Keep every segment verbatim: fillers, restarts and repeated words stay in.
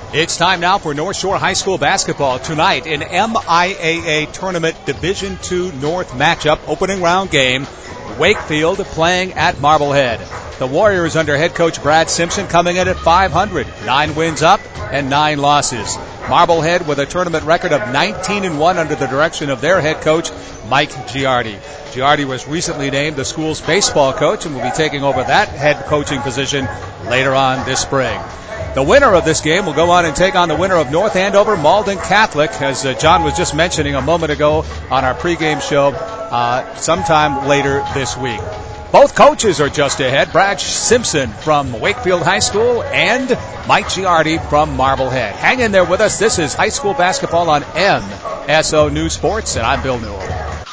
It's time now for North Shore High School basketball. Tonight, an M I A A Tournament Division two North matchup, opening round game. Wakefield playing at Marblehead. The Warriors under head coach Brad Simpson coming in at five hundred. Nine wins up and nine losses. Marblehead with a tournament record of nineteen and one under the direction of their head coach Mike Giardi. Giardi was recently named the school's baseball coach and will be taking over that head coaching position later on this spring. The winner of this game will go on and take on the winner of North Andover Malden Catholic, as uh, John was just mentioning a moment ago on our pregame show, uh, sometime later this week. Both coaches are just ahead. Brad Simpson from Wakefield High School and Mike Giardi from Marblehead. Hang in there with us. This is high school basketball on M S O News Sports, and I'm Bill Newell.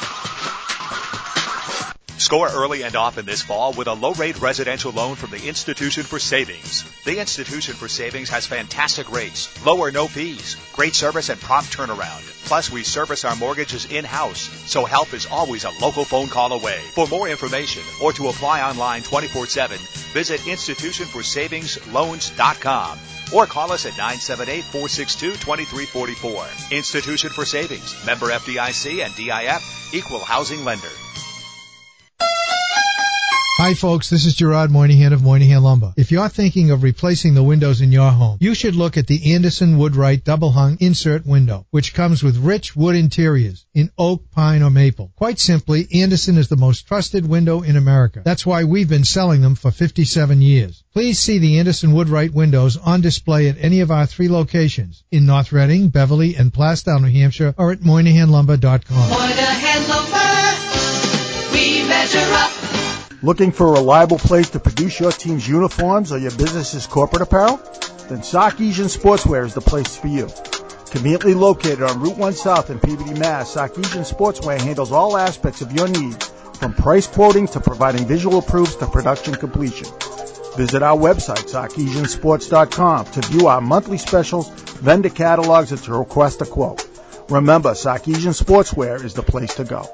Score early and often this fall with a low-rate residential loan from the Institution for Savings. The Institution for Savings has fantastic rates, low or no fees, great service, and prompt turnaround. Plus, we service our mortgages in-house, so help is always a local phone call away. For more information or to apply online twenty-four seven, visit institution for savings loans dot com or call us at nine seven eight, four six two, two three four four. Institution for Savings, member F D I C and D I F, equal housing lender. Hi folks, this is Gerard Moynihan of Moynihan Lumber. If you're thinking of replacing the windows in your home, you should look at the Anderson Woodwright Double Hung Insert Window, which comes with rich wood interiors in oak, pine, or maple. Quite simply, Anderson is the most trusted window in America. That's why we've been selling them for fifty-seven years. Please see the Anderson Woodwright windows on display at any of our three locations in North Reading, Beverly, and Plastown, New Hampshire, or at Moynihan Lumber dot com. Moynihan Lumber, we measure up. Looking for a reliable place to produce your team's uniforms or your business's corporate apparel? Then Sarkeesian Sportswear is the place for you. Conveniently located on Route one South in Peabody, Mass., Sarkeesian Sportswear handles all aspects of your needs, from price quoting to providing visual proofs to production completion. Visit our website, Sarkeesian Sports dot com, to view our monthly specials, vendor catalogs, and to request a quote. Remember, Sarkeesian Sportswear is the place to go.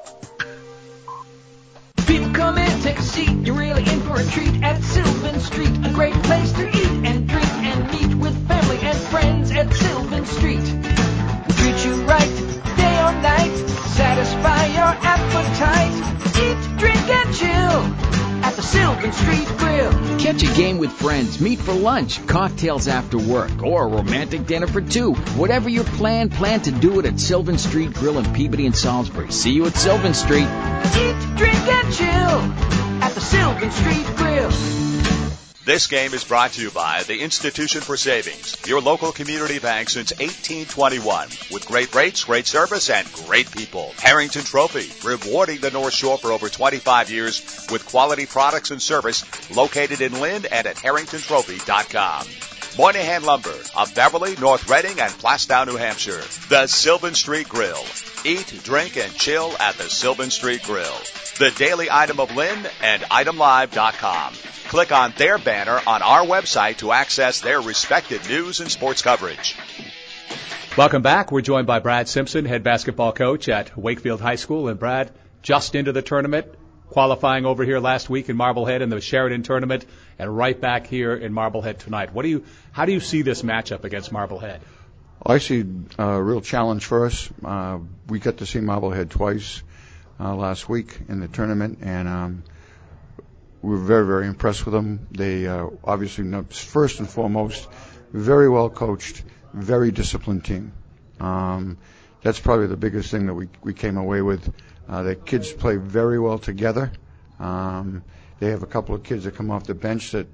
People come in, take a seat, you're really in for a treat at Sylvan Street. A great place to eat and drink and meet with family and friends at Sylvan Street. We'll treat you right, day or night, satisfy your appetite. Eat, drink, and chill at the Sylvan Street Grill. Catch a game with friends, meet for lunch, cocktails after work, or a romantic dinner for two. Whatever your plan, plan to do it at Sylvan Street Grill in Peabody and Salisbury. See you at Sylvan Street. Eat, drink, and chill at the Sylvan Street Grill. This game is brought to you by the Institution for Savings, your local community bank since eighteen twenty-one, with great rates, great service, and great people. Harrington Trophy, rewarding the North Shore for over twenty-five years with quality products and service, located in Lynn and at harrington trophy dot com. Moynihan Lumber of Beverly, North Reading, and Plastown, New Hampshire. The Sylvan Street Grill. Eat, drink, and chill at the Sylvan Street Grill. The Daily Item of Lynn and item live dot com. Click on their banner on our website to access their respected news and sports coverage. Welcome back. We're joined by Brad Simpson, head basketball coach at Wakefield High School. And Brad, just into the tournament, qualifying over here last week in Marblehead in the Sheridan tournament, and right back here in Marblehead tonight. What do you, how do you see this matchup against Marblehead? I see a real challenge for us. Uh, we got to see Marblehead twice uh, last week in the tournament, and um, we were very, very impressed with them. They uh, obviously, first and foremost, very well coached, very disciplined team. Um, that's probably the biggest thing that we, we came away with. Uh, the kids play very well together. Um, they have a couple of kids that come off the bench that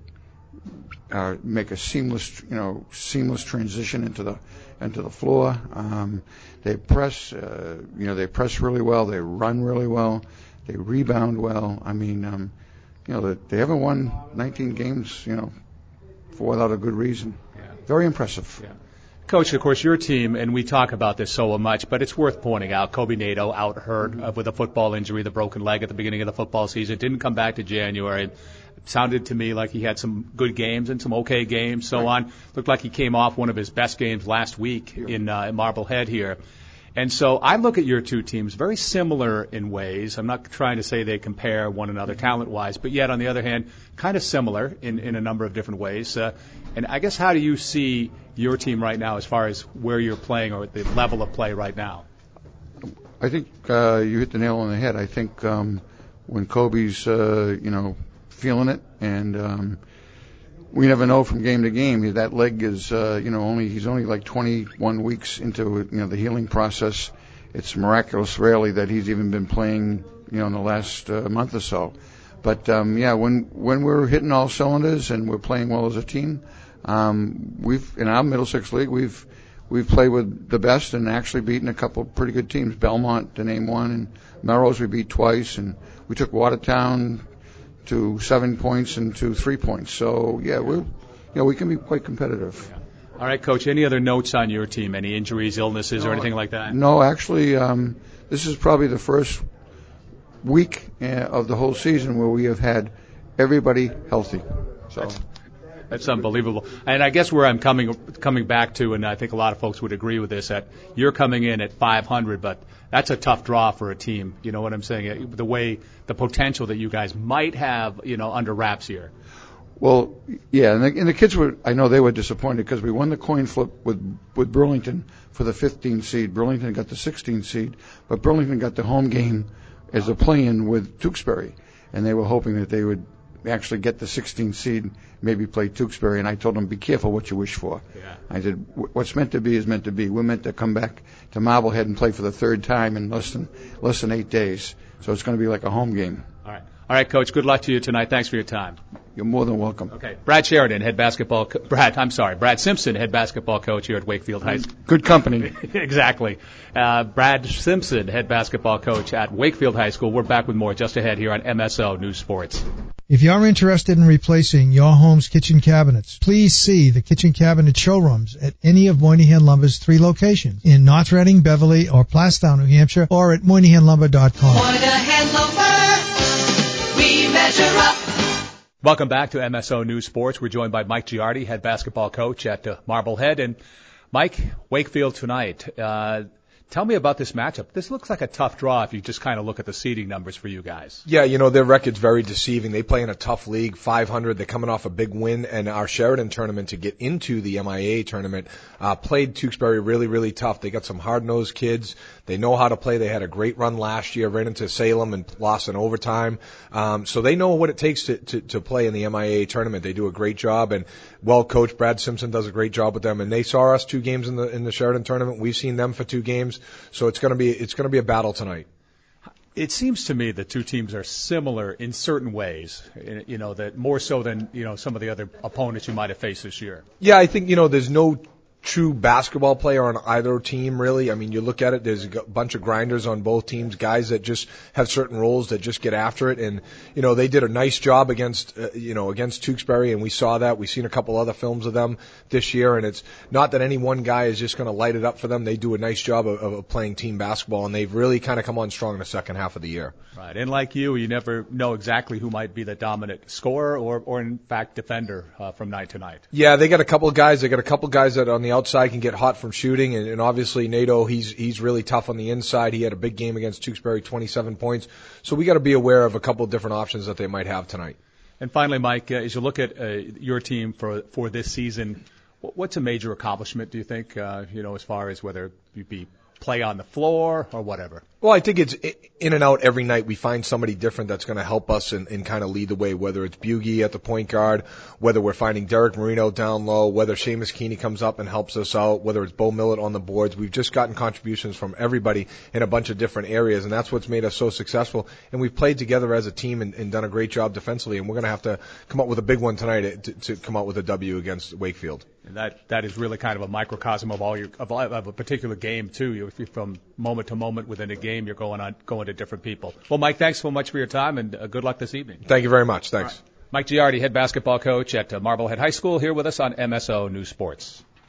uh, make a seamless, you know, seamless transition into the into the floor. Um, they press, uh, you know, they press really well. They run really well. They rebound well. I mean, um, you know, they haven't won nineteen games, you know, for without a good reason. Yeah. Very impressive. Yeah. Coach, of course, your team, and we talk about this so much, but it's worth pointing out, Kobe Nato out hurt mm-hmm. uh, with a football injury, the broken leg at the beginning of the football season, didn't come back to January. It sounded to me like he had some good games and some okay games, so right. on. Looked like he came off one of his best games last week yeah. in, uh, in Marblehead here. And so I look at your two teams very similar in ways. I'm not trying to say they compare one another talent-wise, but yet, on the other hand, kind of similar in, in a number of different ways. Uh, and I guess how do you see your team right now as far as where you're playing or the level of play right now? I think uh, you hit the nail on the head. I think um, when Kobe's, uh, you know, feeling it, and um, we never know from game to game. That leg is, uh, you know, only he's only like twenty-one weeks into, you know, the healing process. It's miraculous, really, that he's even been playing, you know, in the last uh, month or so. But um, yeah, when when we're hitting all cylinders and we're playing well as a team, um, we've in our Middlesex League we've we've played with the best and actually beaten a couple of pretty good teams. Belmont, to name one, and Melrose we beat twice, and we took Watertown to seven points and to three points. So yeah, we, you know, we can be quite competitive. Yeah. All right, Coach. Any other notes on your team? Any injuries, illnesses, no, or anything like that? No, actually, um, this is probably the first week uh, of the whole season where we have had everybody healthy. So. That's, that's unbelievable. And I guess where I'm coming coming back to, and I think a lot of folks would agree with this, that you're coming in at five hundred, but that's a tough draw for a team. You know what I'm saying? The way, the potential that you guys might have, you know, under wraps here. Well, yeah, and the, and the kids were, I know they were disappointed because we won the coin flip with, with Burlington for the fifteen seed. Burlington got the sixteen seed, but Burlington got the home game as a play-in with Tewksbury, and they were hoping that they would actually get the sixteen seed, maybe play Tewksbury, and I told them, be careful what you wish for. Yeah. I said, what's meant to be is meant to be. We're meant to come back to Marblehead and play for the third time in less than less than eight days, so it's going to be like a home game. All right. All right, Coach, good luck to you tonight. Thanks for your time. You're more than welcome. Okay. Brad Sheridan, head basketball co- Brad, I'm sorry, Brad Simpson, head basketball coach here at Wakefield High School. Good company. Exactly. Uh, Brad Simpson, head basketball coach at Wakefield High School. We're back with more just ahead here on M S O News Sports. If you're interested in replacing your home's kitchen cabinets, please see the kitchen cabinet showrooms at any of Moynihan Lumber's three locations in North Reading, Beverly, or Plastown, New Hampshire, or at moynihan lumber dot com. Moynihan Lumber, we measure up. Welcome back to M S O News Sports. We're joined by Mike Giardi, head basketball coach at uh, Marblehead. And Mike, Wakefield tonight. Uh, Tell me about this matchup. This looks like a tough draw if you just kind of look at the seeding numbers for you guys. Yeah, you know, their record's very deceiving. They play in a tough league, five hundred. They're coming off a big win, and our Sheridan tournament to get into the M I A A tournament uh, played Tewksbury really, really tough. They got some hard-nosed kids. They know how to play. They had a great run last year, ran into Salem and lost in overtime. Um, so they know what it takes to, to, to play in the M I A A tournament. They do a great job, and well coached Brad Simpson does a great job with them. And they saw us two games in the in the Sheridan tournament. We've seen them for two games. So it's going to be it's going to be a battle tonight. It seems to me that two teams are similar in certain ways, you know, that more so than, you know, some of the other opponents you might have faced this year. Yeah, I think, you know, there's no true basketball player on either team, really. I mean, you look at it, there's a bunch of grinders on both teams, guys that just have certain roles that just get after it. And, you know, they did a nice job against, uh, you know, against Tewksbury, and we saw that. We've seen a couple other films of them this year, and it's not that any one guy is just going to light it up for them. They do a nice job of, of playing team basketball, and they've really kind of come on strong in the second half of the year. Right. And like you, you never know exactly who might be the dominant scorer or, or in fact, defender uh, from night to night. Yeah, they got a couple of guys. They got a couple of guys that on the outside can get hot from shooting, and, and obviously Nato, he's he's really tough on the inside. He had a big game against Tewksbury, twenty-seven points. So we got to be aware of a couple of different options that they might have tonight. And finally, Mike, uh, as you look at uh, your team for for this season, what's a major accomplishment, do you think, uh, you know, as far as whether you be play on the floor or whatever? Well, I think it's in and out every night. We find somebody different that's going to help us and, and kind of lead the way, whether it's Bugie at the point guard, whether we're finding Derek Marino down low, whether Seamus Keeney comes up and helps us out, whether it's Bo Millett on the boards. We've just gotten contributions from everybody in a bunch of different areas, and that's what's made us so successful. And we've played together as a team and, and done a great job defensively, and we're going to have to come up with a big one tonight to, to come out with a W against Wakefield. And that that is really kind of a microcosm of all your of, of a particular game too. You, from moment to moment within a game, you're going on going to different people. Well, Mike, thanks so much for your time, and uh, good luck this evening. Thank you very much. Thanks. Right. Mike Giardi, head basketball coach at uh, Marblehead High School, here with us on M S O News Sports.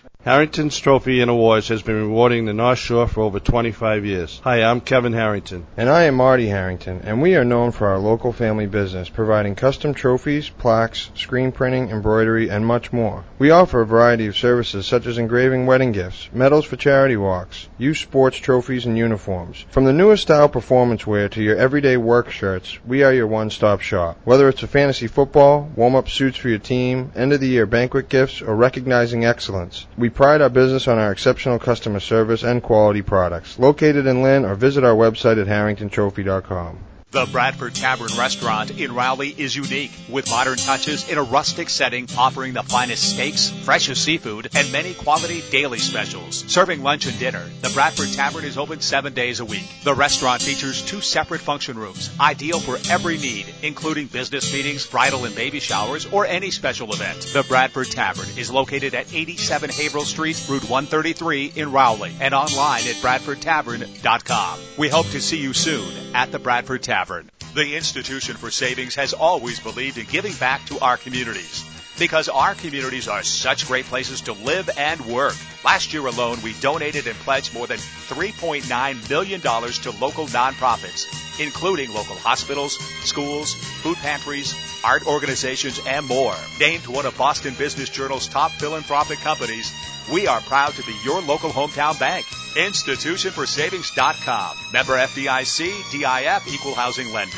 Harrington's Trophy and Awards has been rewarding the North Shore for over twenty-five years. Hi, I'm Kevin Harrington. And I am Marty Harrington, and we are known for our local family business, providing custom trophies, plaques, screen printing, embroidery, and much more. We offer a variety of services such as engraving wedding gifts, medals for charity walks, youth sports trophies, and uniforms. From the newest style performance wear to your everyday work shirts, we are your one-stop shop. Whether it's a fantasy football, warm-up suits for your team, end-of-the-year banquet gifts, or recognizing excellence, we pride our business on our exceptional customer service and quality products. Located in Lynn, or visit our website at harrington trophy dot com. The Bradford Tavern Restaurant in Rowley is unique, with modern touches in a rustic setting, offering the finest steaks, freshest seafood, and many quality daily specials. Serving lunch and dinner, the Bradford Tavern is open seven days a week. The restaurant features two separate function rooms, ideal for every need, including business meetings, bridal and baby showers, or any special event. The Bradford Tavern is located at eighty-seven Haverhill Street, Route one thirty-three in Rowley, and online at bradford tavern dot com. We hope to see you soon at the Bradford Tavern. The Institution for Savings has always believed in giving back to our communities, because our communities are such great places to live and work. Last year alone, we donated and pledged more than three point nine million dollars to local nonprofits, including local hospitals, schools, food pantries, art organizations, and more. Named one of Boston Business Journal's top philanthropic companies, we are proud to be your local hometown bank. institution for savings dot com. Member F D I C, D I F, Equal Housing Lender.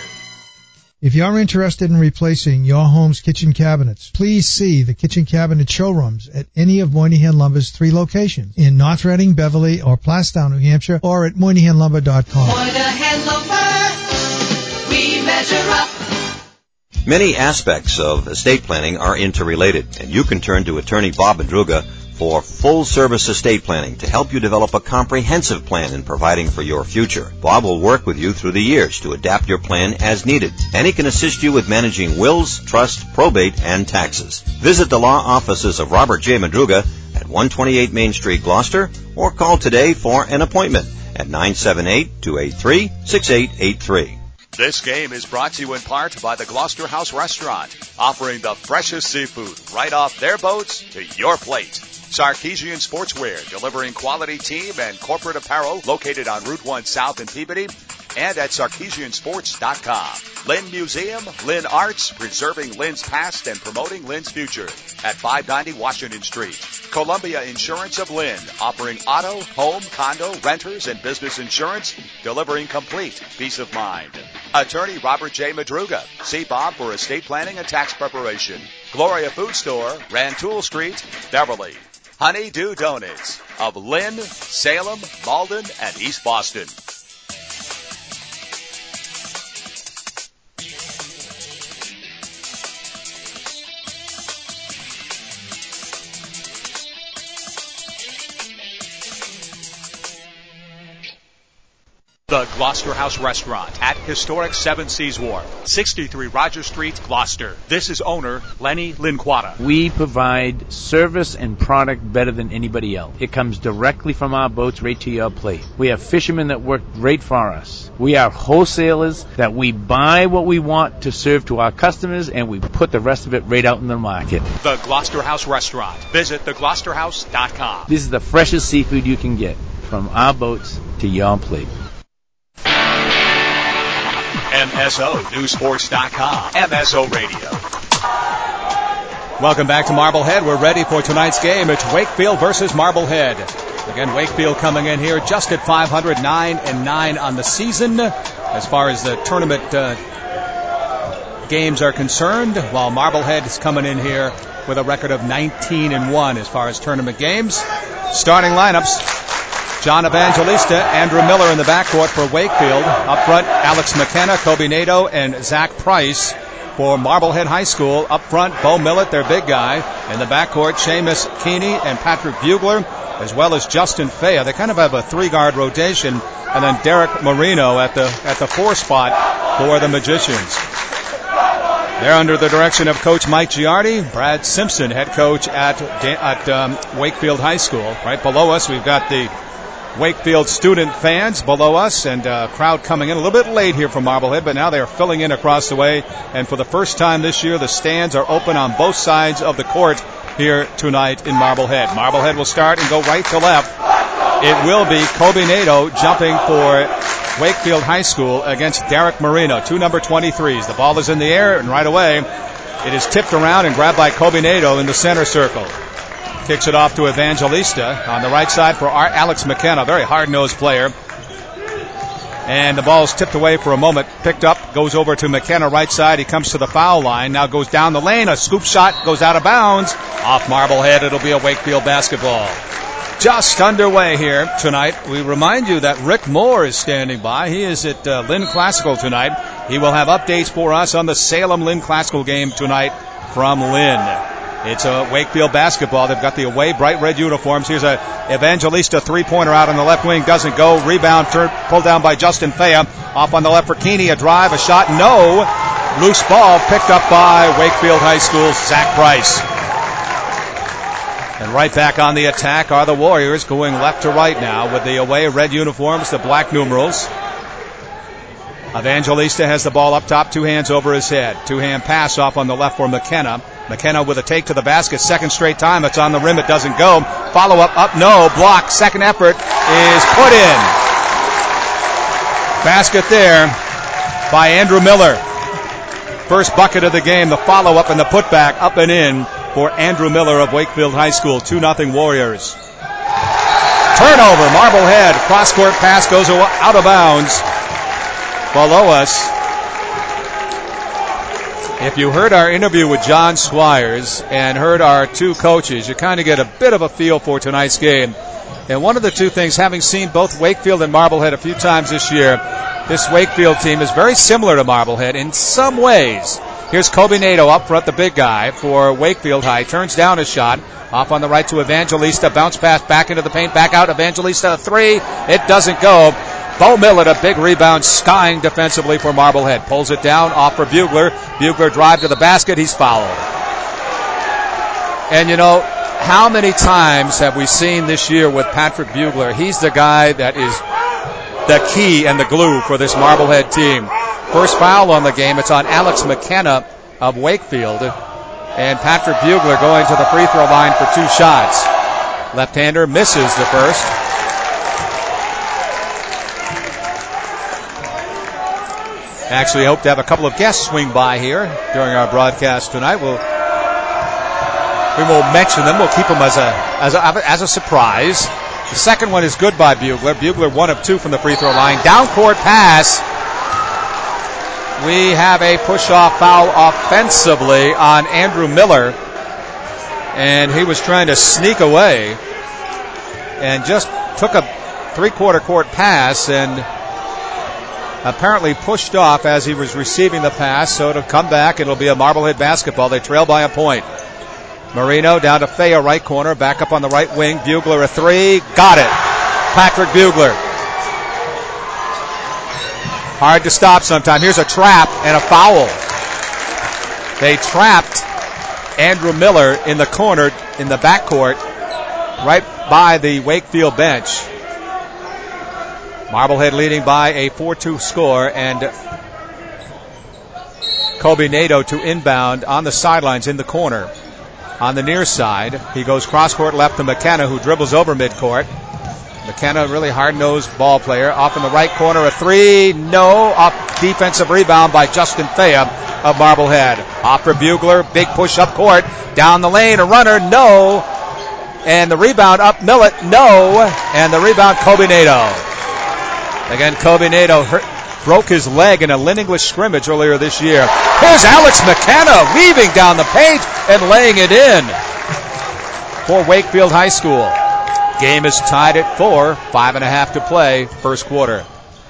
If you're interested in replacing your home's kitchen cabinets, please see the kitchen cabinet showrooms at any of Moynihan Lumber's three locations in North Reading, Beverly, or Plastown, New Hampshire, or at moynihan lumber dot com. Moynihan Lumber, we measure up. Many aspects of estate planning are interrelated, and you can turn to attorney Bob Madruga for full-service estate planning to help you develop a comprehensive plan in providing for your future. Bob will work with you through the years to adapt your plan as needed, and he can assist you with managing wills, trust, probate, and taxes. Visit the law offices of Robert J. Madruga at one twenty-eight Main Street, Gloucester, or call today for an appointment at nine seven eight, two eight three, six eight eight three. This game is brought to you in part by the Gloucester House Restaurant, offering the freshest seafood right off their boats to your plate. Sarkeesian Sportswear, delivering quality team and corporate apparel, located on Route one South in Peabody and at sarkeesian sports dot com. Lynn Museum, Lynn Arts, preserving Lynn's past and promoting Lynn's future at five ninety Washington Street. Columbia Insurance of Lynn, offering auto, home, condo, renters, and business insurance, delivering complete peace of mind. Attorney Robert J. Madruga. See Bob for estate planning and tax preparation. Gloria Food Store, Rantoul Street, Beverly. Honeydew Donuts of Lynn, Salem, Malden, and East Boston. The Gloucester House Restaurant at historic Seven Seas Wharf, sixty-three Roger Street, Gloucester. This is owner Lenny Linquata. We provide service and product better than anybody else. It comes directly from our boats right to your plate. We have fishermen that work great for us. We are wholesalers that we buy what we want to serve to our customers, and we put the rest of it right out in the market. The Gloucester House Restaurant. Visit the gloucester house dot com. This is the freshest seafood you can get from our boats to your plate. M S O News Sports dot com. M S O Radio. Welcome back to Marblehead. We're ready for tonight's game. It's Wakefield versus Marblehead. Again, Wakefield coming in here just at five hundred nine and nine on the season as far as the tournament uh, games are concerned, while Marblehead is coming in here with a record of nineteen and one as far as tournament games. Starting lineups: John Evangelista, Andrew Miller in the backcourt for Wakefield. Up front, Alex McKenna, Kobe Nato, and Zach Price for Marblehead High School. Up front, Bo Millett, their big guy. In the backcourt, Seamus Keeney and Patrick Bugler, as well as Justin Faya. They kind of have a three-guard rotation. And then Derek Marino at the at the four spot for the Magicians. They're under the direction of Coach Mike Giardi. Brad Simpson, head coach at, at um, Wakefield High School. Right below us, we've got the Wakefield student fans below us, and a uh, crowd coming in a little bit late here from Marblehead, but now they're filling in across the way. And for the first time this year, the stands are open on both sides of the court here tonight in Marblehead. Marblehead will start and go right to left. It will be Kobe Nato jumping for Wakefield High School against Derek Marino, two number twenty-threes. The ball is in the air, and right away it is tipped around and grabbed by Kobe Nato in the center circle. Kicks it off to Evangelista on the right side for Alex McKenna, very hard-nosed player. And the ball is tipped away for a moment, picked up, goes over to McKenna right side. He comes to the foul line, now goes down the lane. A scoop shot goes out of bounds. Off Marblehead, it'll be a Wakefield basketball. Just underway here tonight. We remind you that Rick Moore is standing by. He is at uh, Lynn Classical tonight. He will have updates for us on the Salem Lynn Classical game tonight from Lynn. It's a Wakefield basketball. They've got the away bright red uniforms. Here's a Evangelista three-pointer out on the left wing. Doesn't go. Rebound turned, pulled down by Justin Thea. Off on the left for Keeney. A drive, a shot, no. Loose ball picked up by Wakefield High School's Zach Price. And right back on the attack are the Warriors, going left to right now with the away red uniforms, the black numerals. Evangelista has the ball up top, two hands over his head. Two-hand pass off on the left for McKenna. McKenna with a take to the basket, second straight time. It's on the rim, it doesn't go. Follow-up, up, no. Block, second effort is put in. Basket there by Andrew Miller. First bucket of the game, the follow-up and the putback up and in for Andrew Miller of Wakefield High School. two nothing Warriors. Turnover, Marblehead. Cross-court pass goes out of bounds. Below us, if you heard our interview with John Squires and heard our two coaches, you kind of get a bit of a feel for tonight's game. And one of the two things, having seen both Wakefield and Marblehead a few times this year, this Wakefield team is very similar to Marblehead in some ways. Here's Kobe Nato up front, the big guy for Wakefield High. Turns down a shot. Off on the right to Evangelista. Bounce pass back into the paint. Back out. Evangelista, a three. It doesn't go. Bo Millett, a big rebound, skying defensively for Marblehead. Pulls it down, off for Bugler. Bugler drive to the basket. He's fouled. And, you know, how many times have we seen this year with Patrick Bugler? He's the guy that is the key and the glue for this Marblehead team. First foul on the game. It's on Alex McKenna of Wakefield. And Patrick Bugler going to the free throw line for two shots. Left-hander misses the first. Actually, hope to have a couple of guests swing by here during our broadcast tonight. We'll, we will mention them. We'll keep them as a, as a as a surprise. The second one is good by Bugler. Bugler one of two from the free throw line. Down court pass. We have a push-off foul offensively on Andrew Miller. And he was trying to sneak away and just took a three-quarter court pass and apparently pushed off as he was receiving the pass, so it'll come back. It'll be a Marblehead basketball. They trail by a point. Marino down to Fea, right corner, back up on the right wing. Bugler a three, got it. Patrick Bugler. Hard to stop sometime. Here's a trap and a foul. They trapped Andrew Miller in the corner in the backcourt, right by the Wakefield bench. Marblehead leading by a four two score, and Kobe Nato to inbound on the sidelines in the corner. On the near side, he goes cross-court left to McKenna, who dribbles over midcourt. McKenna, really hard-nosed ball player. Off in the right corner, a three, no. Off defensive rebound by Justin Thea of Marblehead. Off for Bugler, big push up court. Down the lane, a runner, no. And the rebound up Millett, no. And the rebound, Kobe Nato. Again, Kobe Nato hurt, broke his leg in a Lynn English scrimmage earlier this year. Here's Alex McKenna weaving down the page and laying it in for Wakefield High School. Game is tied at four, five and a half to play, first quarter.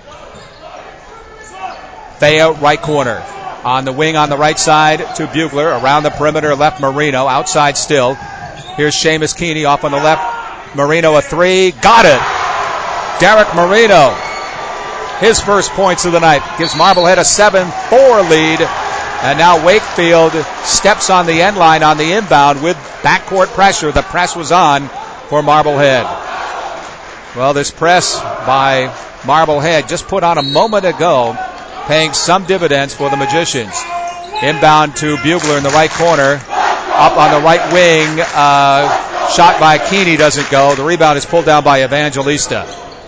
Thea, right corner. On the wing on the right side to Bugler. Around the perimeter, left Marino. Outside still. Here's Seamus Keeney off on the left. Marino a three. Got it. Derek Marino. His first points of the night. Gives Marblehead a seven four lead. And now Wakefield steps on the end line on the inbound with backcourt pressure. The press was on for Marblehead. Well, this press by Marblehead just put on a moment ago, paying some dividends for the Magicians. Inbound to Bugler in the right corner. up on the right wing. Uh, shot by Keeney doesn't go. The rebound is pulled down by Evangelista.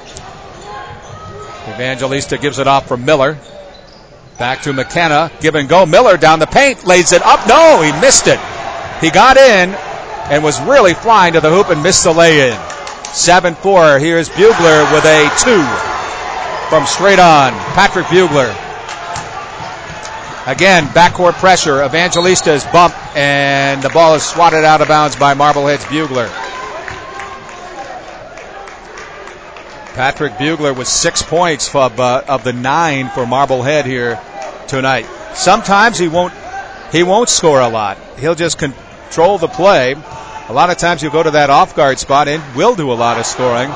Evangelista gives it off for Miller. Back to McKenna. Give and go. Miller down the paint. Lays it up. No, he missed it. He got in and was really flying to the hoop and missed the lay-in. seven four. Here's Bugler with a two from straight on. Patrick Bugler. Again, backcourt pressure. Evangelista is bumped, and the ball is swatted out of bounds by Marblehead's Bugler. Patrick Bugler with six points of, uh, of the nine for Marblehead here tonight. Sometimes he won't he won't score a lot. He'll just control the play. A lot of times he'll go to that off-guard spot and will do a lot of scoring.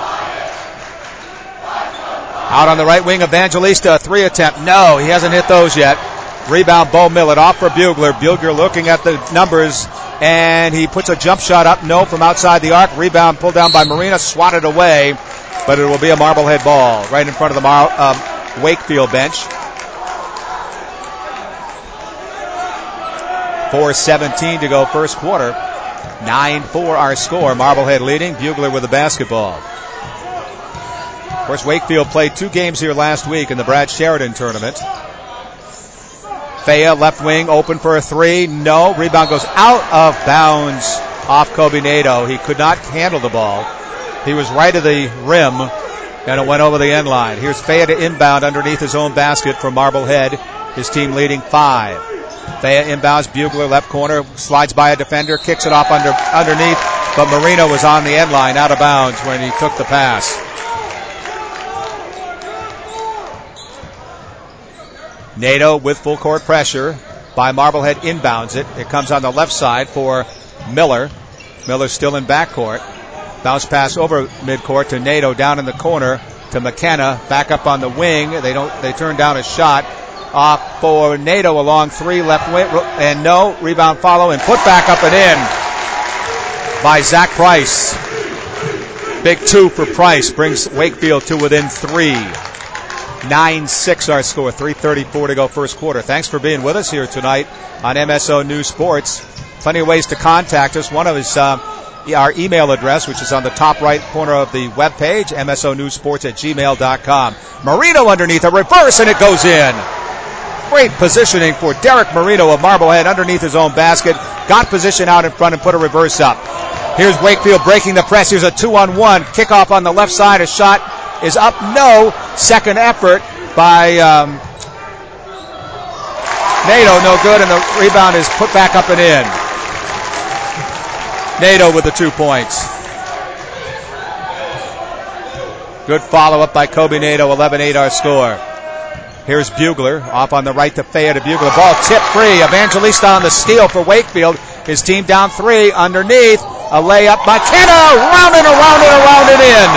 Out on the right wing, Evangelista, a three attempt. No, he hasn't hit those yet. Rebound, Bo Millet off for Bugler. Bugler looking at the numbers, and he puts a jump shot up. No, from outside the arc. Rebound pulled down by Marina, swatted away, but it will be a Marblehead ball right in front of the Mar- um, Wakefield bench. four seventeen to go first quarter. nine four our score. Marblehead leading. Bugler with the basketball. Of course, Wakefield played two games here last week in the Brad Sheridan tournament. Faya, left wing, open for a three. No. Rebound goes out of bounds off Kobe Nato. He could not handle the ball. He was right of the rim, and it went over the end line. Here's Faya to inbound underneath his own basket for Marblehead. His team leading five. Faya inbounds, Bugler left corner, slides by a defender, kicks it off under underneath, but Marino was on the end line, out of bounds when he took the pass. Nato with full court pressure by Marblehead inbounds it. It comes on the left side for Miller. Miller still in backcourt. Bounce pass over midcourt to Nato down in the corner to McKenna. Back up on the wing. They don't. They turn down a shot. Off for Nato along three left wing. And no. Rebound follow and put back up and in by Zach Price. Big two for Price. Brings Wakefield to within three. nine six our score. three thirty-four to go first quarter. Thanks for being with us here tonight on M S O News Sports. Plenty of ways to contact us. One of is uh, our email address, which is on the top right corner of the webpage, M S O News Sports at gmail dot com. Marino underneath a reverse, and it goes in. Great positioning for Derek Marino of Marblehead underneath his own basket. Got position out in front and put a reverse up. Here's Wakefield breaking the press. Here's a two-on-one. Kickoff on the left side. A shot is up. No. Second effort by um, Nato. No good, and the rebound is put back up and in. Nato with the two points. Good follow-up by Kobe Nato. eleven eight our score. Here's Bugler off on the right to Faya to Bugler. Ball tip free. Evangelista on the steal for Wakefield. His team down three underneath. A layup by McKenna. Round and around and around and in.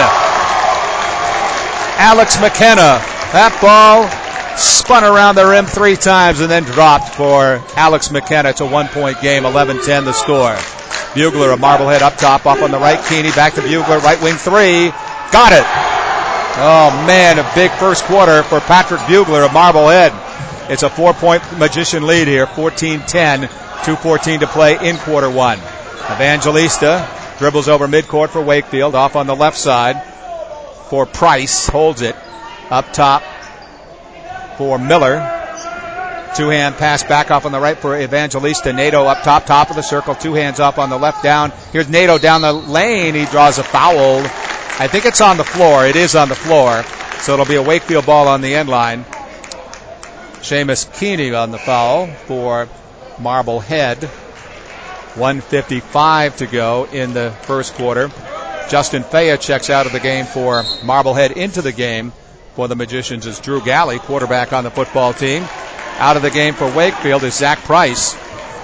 Alex McKenna. That ball spun around the rim three times and then dropped for Alex McKenna. It's a one-point game. eleven ten the score. Bugler of Marblehead up top, off on the right. Keeney back to Bugler. Right wing three. Got it. Oh, man, a big first quarter for Patrick Bugler of Marblehead. It's a four-point Magician lead here, fourteen ten, two fourteen to play in quarter one. Evangelista dribbles over midcourt for Wakefield, off on the left side for Price, holds it up top for Miller. Two-hand pass back off on the right for Evangelista. Nato up top, top of the circle, two hands up on the left down. Here's Nato down the lane. He draws a foul. I think it's on the floor. It is on the floor. So it'll be a Wakefield ball on the end line. Seamus Keeney on the foul for Marblehead. one fifty-five to go in the first quarter. Justin Faya checks out of the game for Marblehead. Into the game for the Magicians is Drew Galley, quarterback on the football team. Out of the game for Wakefield is Zach Price.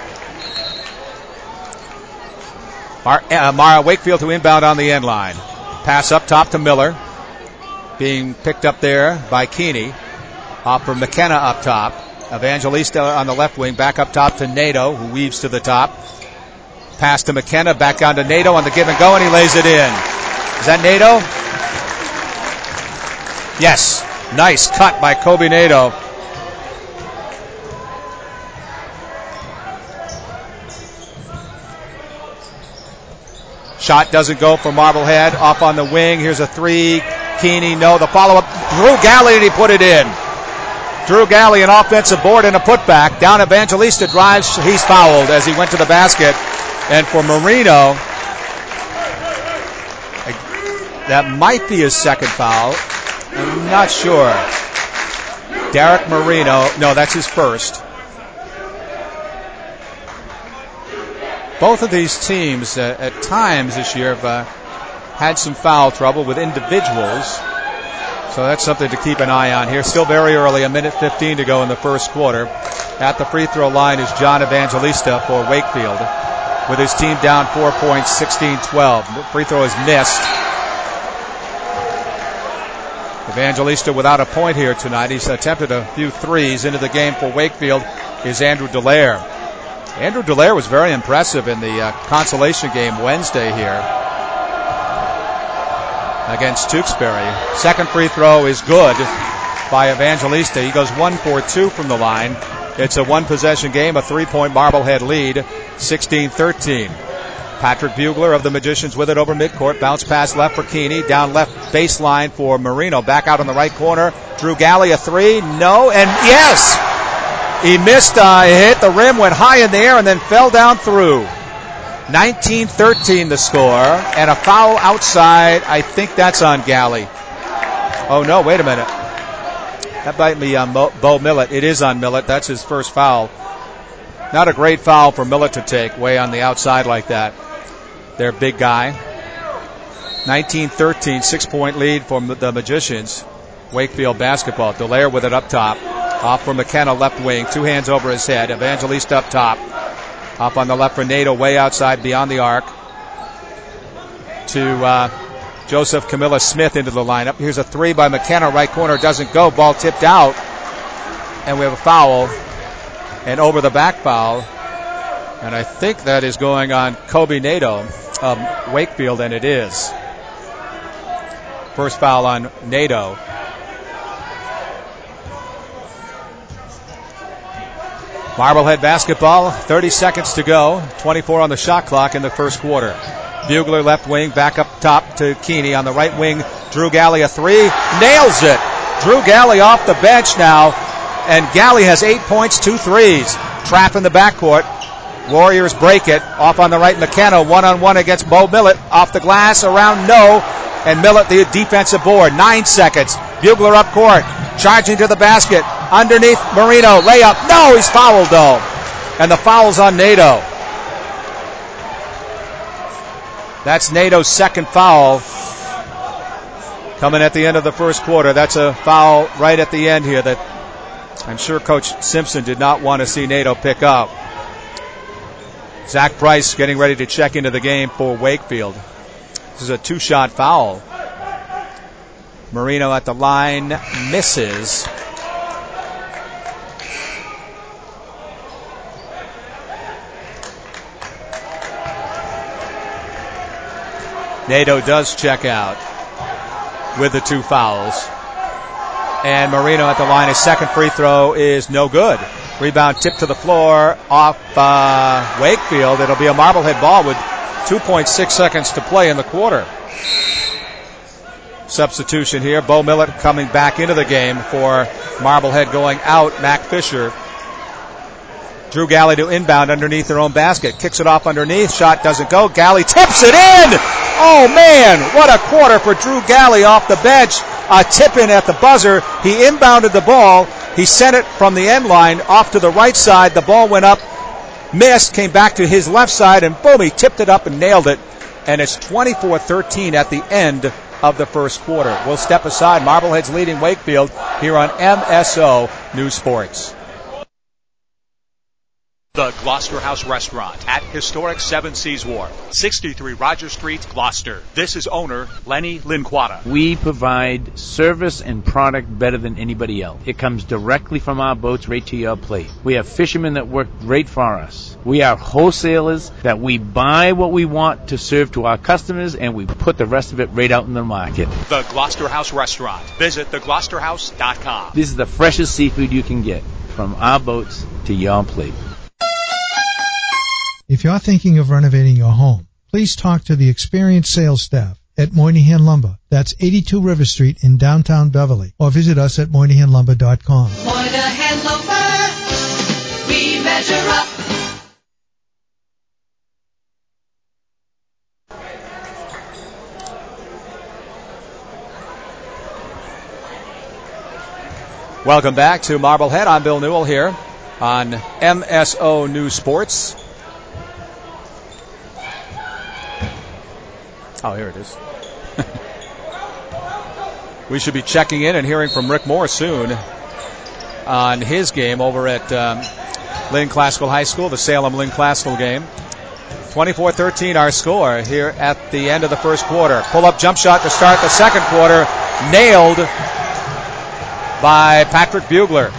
Mar- uh, Mara Wakefield to inbound on the end line. Pass up top to Miller. Being picked up there by Keeney. Off for McKenna up top. Evangelista on the left wing. Back up top to Nato, who weaves to the top. Pass to McKenna. Back down to Nato on the give and go, and he lays it in. Is that Nato? Yes. Nice cut by Kobe Nato. Shot doesn't go for Marblehead. Off on the wing. Here's a three. Keeney, no. The follow-up. Drew Galley, and he put it in. Drew Galley, an offensive board and a putback. Down Evangelista drives. He's fouled as he went to the basket. And for Marino, that might be his second foul. I'm not sure. Derek Marino. No, that's his first. Both of these teams uh, at times this year have uh, had some foul trouble with individuals. So that's something to keep an eye on here. Still very early, a minute fifteen to go in the first quarter. At the free throw line is John Evangelista for Wakefield, with his team down four points, sixteen twelve. The free throw is missed. Evangelista without a point here tonight. He's attempted a few threes. Into the game for Wakefield is Andrew Dallaire. Andrew Dallaire was very impressive in the uh, consolation game Wednesday here against Tewksbury. Second free throw is good by Evangelista. He goes one for two from the line. It's a one-possession game, a three-point Marblehead lead, sixteen thirteen. Patrick Bugler of the Magicians with it over midcourt. Bounce pass left for Keeney. Down left baseline for Marino. Back out on the right corner. Drew Galley, a three. No, and yes! He missed, uh, hit the rim, went high in the air, and then fell down through. nineteen thirteen the score, and a foul outside. I think that's on Galley. Oh, no, wait a minute. That might be on Mo- Bo Millett. It is on Millett. That's his first foul. Not a great foul for Millett to take, way on the outside like that. Their big guy. nineteen thirteen, six-point lead for the Magicians. Wakefield basketball. Dallaire with it up top. Off for McKenna, left wing. Two hands over his head. Evangelista up top. Up on the left for Nato, way outside beyond the arc. To uh, Joseph Camilla Smith into the lineup. Here's a three by McKenna. Right corner doesn't go. Ball tipped out. And we have a foul. An over the back foul. And I think that is going on Kobe Nato of Wakefield, and it is. First foul on Nato. Marblehead basketball, thirty seconds to go. twenty-four on the shot clock in the first quarter. Bugler left wing, back up top to Keeney. On the right wing, Drew Galley a three. Nails it. Drew Galley off the bench now. And Galley has eight points, two threes. Trap in the backcourt. Warriors break it. Off on the right, McKenna one-on-one against Bo Millett. Off the glass, around no. And Millett the defensive board. Nine seconds. Bugler up court. Charging to the basket. Underneath Marino. Layup. No, he's fouled though. And the foul's on Nato. That's Nato's second foul. Coming at the end of the first quarter. That's a foul right at the end here that I'm sure Coach Simpson did not want to see Nato pick up. Zach Price getting ready to check into the game for Wakefield. This is a two-shot foul. Marino at the line, misses. Nato does check out with the two fouls. And Marino at the line, his second free throw is no good. Rebound tipped to the floor off uh, Wakefield. It'll be a Marblehead ball with two point six seconds to play in the quarter. Substitution here. Bo Millett coming back into the game for Marblehead, going out. Mac Fisher. Drew Galley to inbound underneath their own basket. Kicks it off underneath. Shot doesn't go. Galley tips it in. Oh, man. What a quarter for Drew Galley off the bench. A tip in at the buzzer. He inbounded the ball. He sent it from the end line off to the right side. The ball went up, missed, came back to his left side, and boom, he tipped it up and nailed it. And it's twenty-four thirteen at the end of the first quarter. We'll step aside. Marblehead's leading Wakefield here on M S O News Sports. The Gloucester House Restaurant at historic Seven Seas Wharf, sixty-three Roger Street, Gloucester. This is owner Lenny Linquata. We provide service and product better than anybody else. It comes directly from our boats right to your plate. We have fishermen that work great for us. We are wholesalers that we buy what we want to serve to our customers, and we put the rest of it right out in the market. The Gloucester House Restaurant. Visit the gloucester house dot com. This is the freshest seafood you can get, from our boats to your plate. If you're thinking of renovating your home, please talk to the experienced sales staff at Moynihan Lumber. That's eighty-two River Street in downtown Beverly. Or visit us at Moynihan Lumber dot com. Moynihan Lumber, we measure up. Welcome back to Marblehead. I'm Bill Newell here on M S O News Sports. Oh, here it is. We should be checking in and hearing from Rick Moore soon on his game over at um, Lynn Classical High School, the Salem Lynn Classical game. twenty-four thirteen our score here at the end of the first quarter. Pull-up jump shot to start the second quarter. Nailed by Patrick Bugler.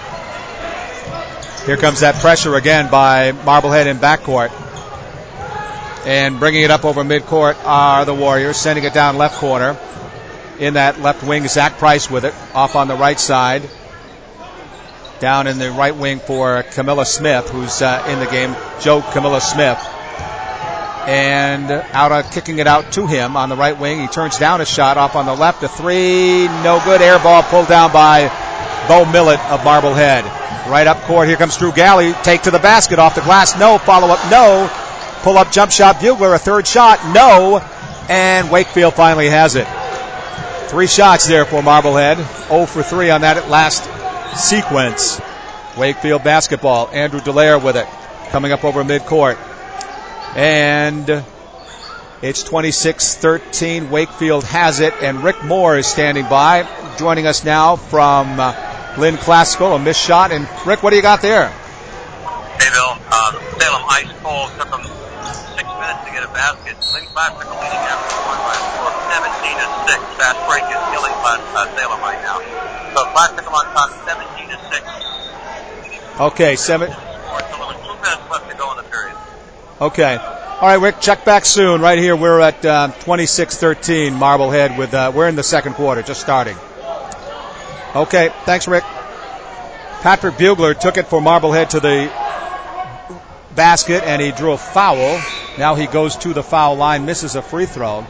Here comes that pressure again by Marblehead in backcourt. And bringing it up over midcourt are the Warriors, sending it down left corner. In that left wing, Zach Price with it, off on the right side. Down in the right wing for Camilla Smith, who's uh, in the game, Joe Camilla Smith. And out uh, kicking it out to him on the right wing. He turns down a shot off on the left. A three, no good. Air ball pulled down by Bo Millett of Marblehead. Right up court, here comes Drew Galley. Take to the basket, off the glass, no. Follow up, no. Pull up jump shot, Bugler, a third shot, no. And Wakefield finally has it. Three shots there for Marblehead. oh for three on that last sequence. Wakefield basketball. Andrew Dallaire with it. Coming up over midcourt. And it's twenty-six thirteen. Wakefield has it. And Rick Moore is standing by. Joining us now from uh, Lynn Classical. A missed shot. And Rick, what do you got there? Hey, Bill. Uh, Salem Ice Cold took them six minutes to get a basket. Lynn Classical leading after scoring by a score of seventeen to six. Fast break is killing uh, Salem right now. So Classical on top seventeen to six. Okay, seven. Two minutes left to go in the period. Okay. All right, Rick, check back soon. Right here, we're at uh, twenty-six thirteen Marblehead. With uh, we're in the second quarter, just starting. Okay, thanks, Rick. Patrick Bugler took it for Marblehead to the basket, and he drew a foul. Now he goes to the foul line, misses a free throw.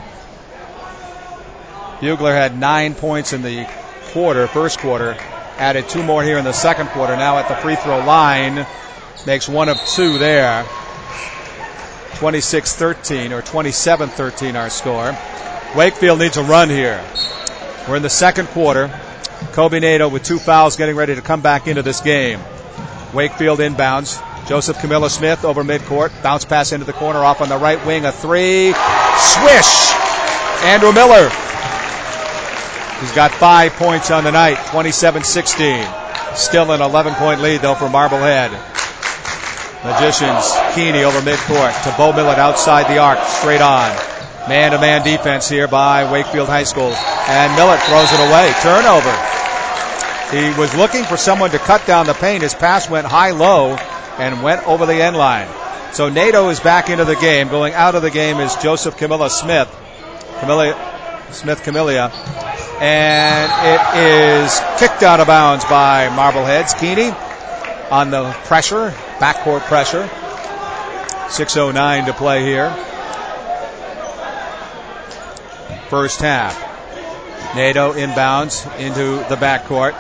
Bugler had nine points in the quarter, first quarter. Added two more here in the second quarter. Now at the free throw line. Makes one of two there. twenty-six thirteen or twenty-seven thirteen our score. Wakefield needs a run here. We're in the second quarter. Kobe Nato with two fouls getting ready to come back into this game. Wakefield inbounds. Joseph Camilla Smith over midcourt. Bounce pass into the corner off on the right wing. A three. Swish! Andrew Miller. He's got five points on the night. twenty-seven sixteen. Still an eleven-point lead, though, for Marblehead. Magicians, Keeney over midcourt to Bo Millett outside the arc, straight on. Man-to-man defense here by Wakefield High School. And Millett throws it away. Turnover. He was looking for someone to cut down the paint. His pass went high-low and went over the end line. So Nato is back into the game. Going out of the game is Joseph Camilla Smith. Camilla, Smith Camilla. And it is kicked out of bounds by Marblehead's Keeney on the pressure, backcourt pressure. six oh nine to play here. First half. Nato inbounds into the backcourt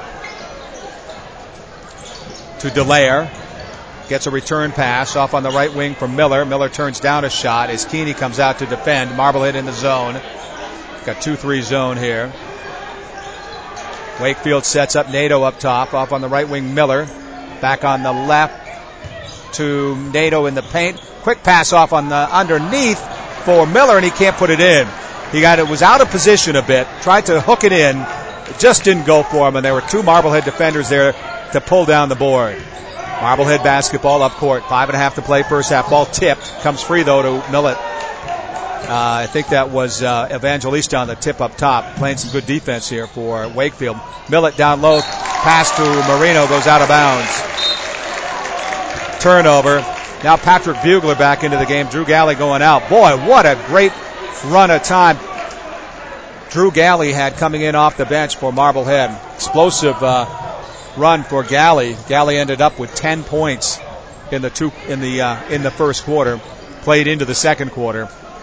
to Dallaire. Gets a return pass off on the right wing from Miller. Miller turns down a shot as Keeney comes out to defend. Marblehead in the zone. Got two three zone here. Wakefield sets up Nato up top. Off on the right wing, Miller. Back on the left to Nato in the paint. Quick pass off on the underneath for Miller, and he can't put it in. He got it was out of position a bit. Tried to hook it in. It just didn't go for him, and there were two Marblehead defenders there to pull down the board. Marblehead basketball up court. Five and a half to play first half. Ball tipped. Comes free, though, to Millett. Uh, I think that was uh, Evangelista on the tip up top, playing some good defense here for Wakefield. Millett down low, pass to Marino, goes out of bounds. Turnover. Now Patrick Bugler back into the game. Drew Galley going out. Boy, what a great run of time Drew Galley had coming in off the bench for Marblehead. Explosive uh, run for Galley. Galley ended up with ten points in the two in the uh, in the first quarter. Played into the second quarter.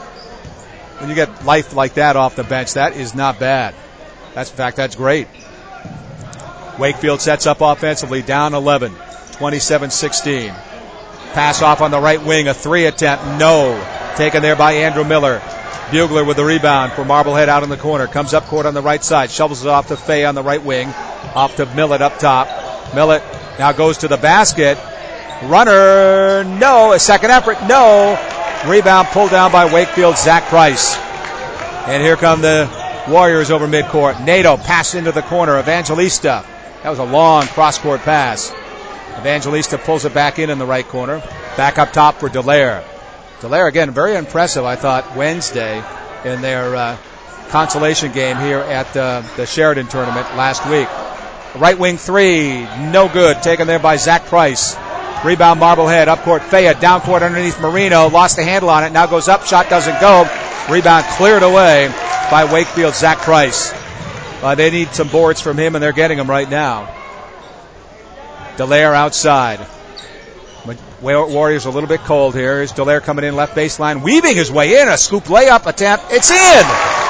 when you get life like that off the bench, that is not bad. That's, in fact, that's great. Wakefield sets up offensively, down eleven, twenty-seven sixteen. Pass off on the right wing, a three attempt, no. Taken there by Andrew Miller. Bugler with the rebound for Marblehead out in the corner. Comes up court on the right side, shovels it off to Fay on the right wing. Off to Millett up top. Millett now goes to the basket. Runner, no. A second effort, no. Rebound pulled down by Wakefield, Zach Price. And here come the Warriors over midcourt. Nato pass into the corner. Evangelista. That was a long cross-court pass. Evangelista pulls it back in in the right corner. Back up top for Dallaire. Dallaire, again, very impressive, I thought, Wednesday in their uh, consolation game here at uh, the Sheridan tournament last week. Right wing three, no good. Taken there by Zach Price. Rebound Marblehead, up court Faya, down court underneath Marino. Lost the handle on it, now goes up, shot doesn't go. Rebound cleared away by Wakefield, Zach Price. Uh, they need some boards from him, and they're getting them right now. Dallaire outside. Warriors a little bit cold here. Here's Dallaire coming in left baseline, weaving his way in. A scoop layup attempt. It's in!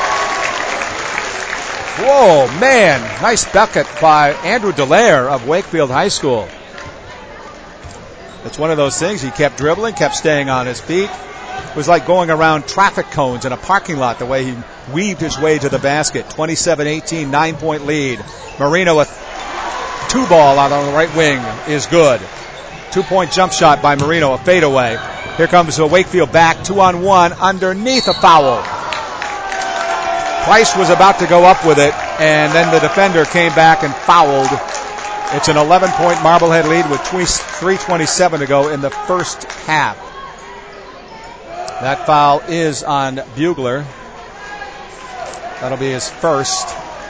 Whoa, man. Nice bucket by Andrew Dallaire of Wakefield High School. It's one of those things. He kept dribbling, kept staying on his feet. It was like going around traffic cones in a parking lot, the way he weaved his way to the basket. twenty-seven eighteen, nine-point lead. Marino with two ball out on the right wing is good. Two-point jump shot by Marino, a fadeaway. Here comes a Wakefield back, two on one, underneath a foul. Price was about to go up with it, and then the defender came back and fouled. It's an eleven-point Marblehead lead with three twenty-seven to go in the first half. That foul is on Bugler. That'll be his first.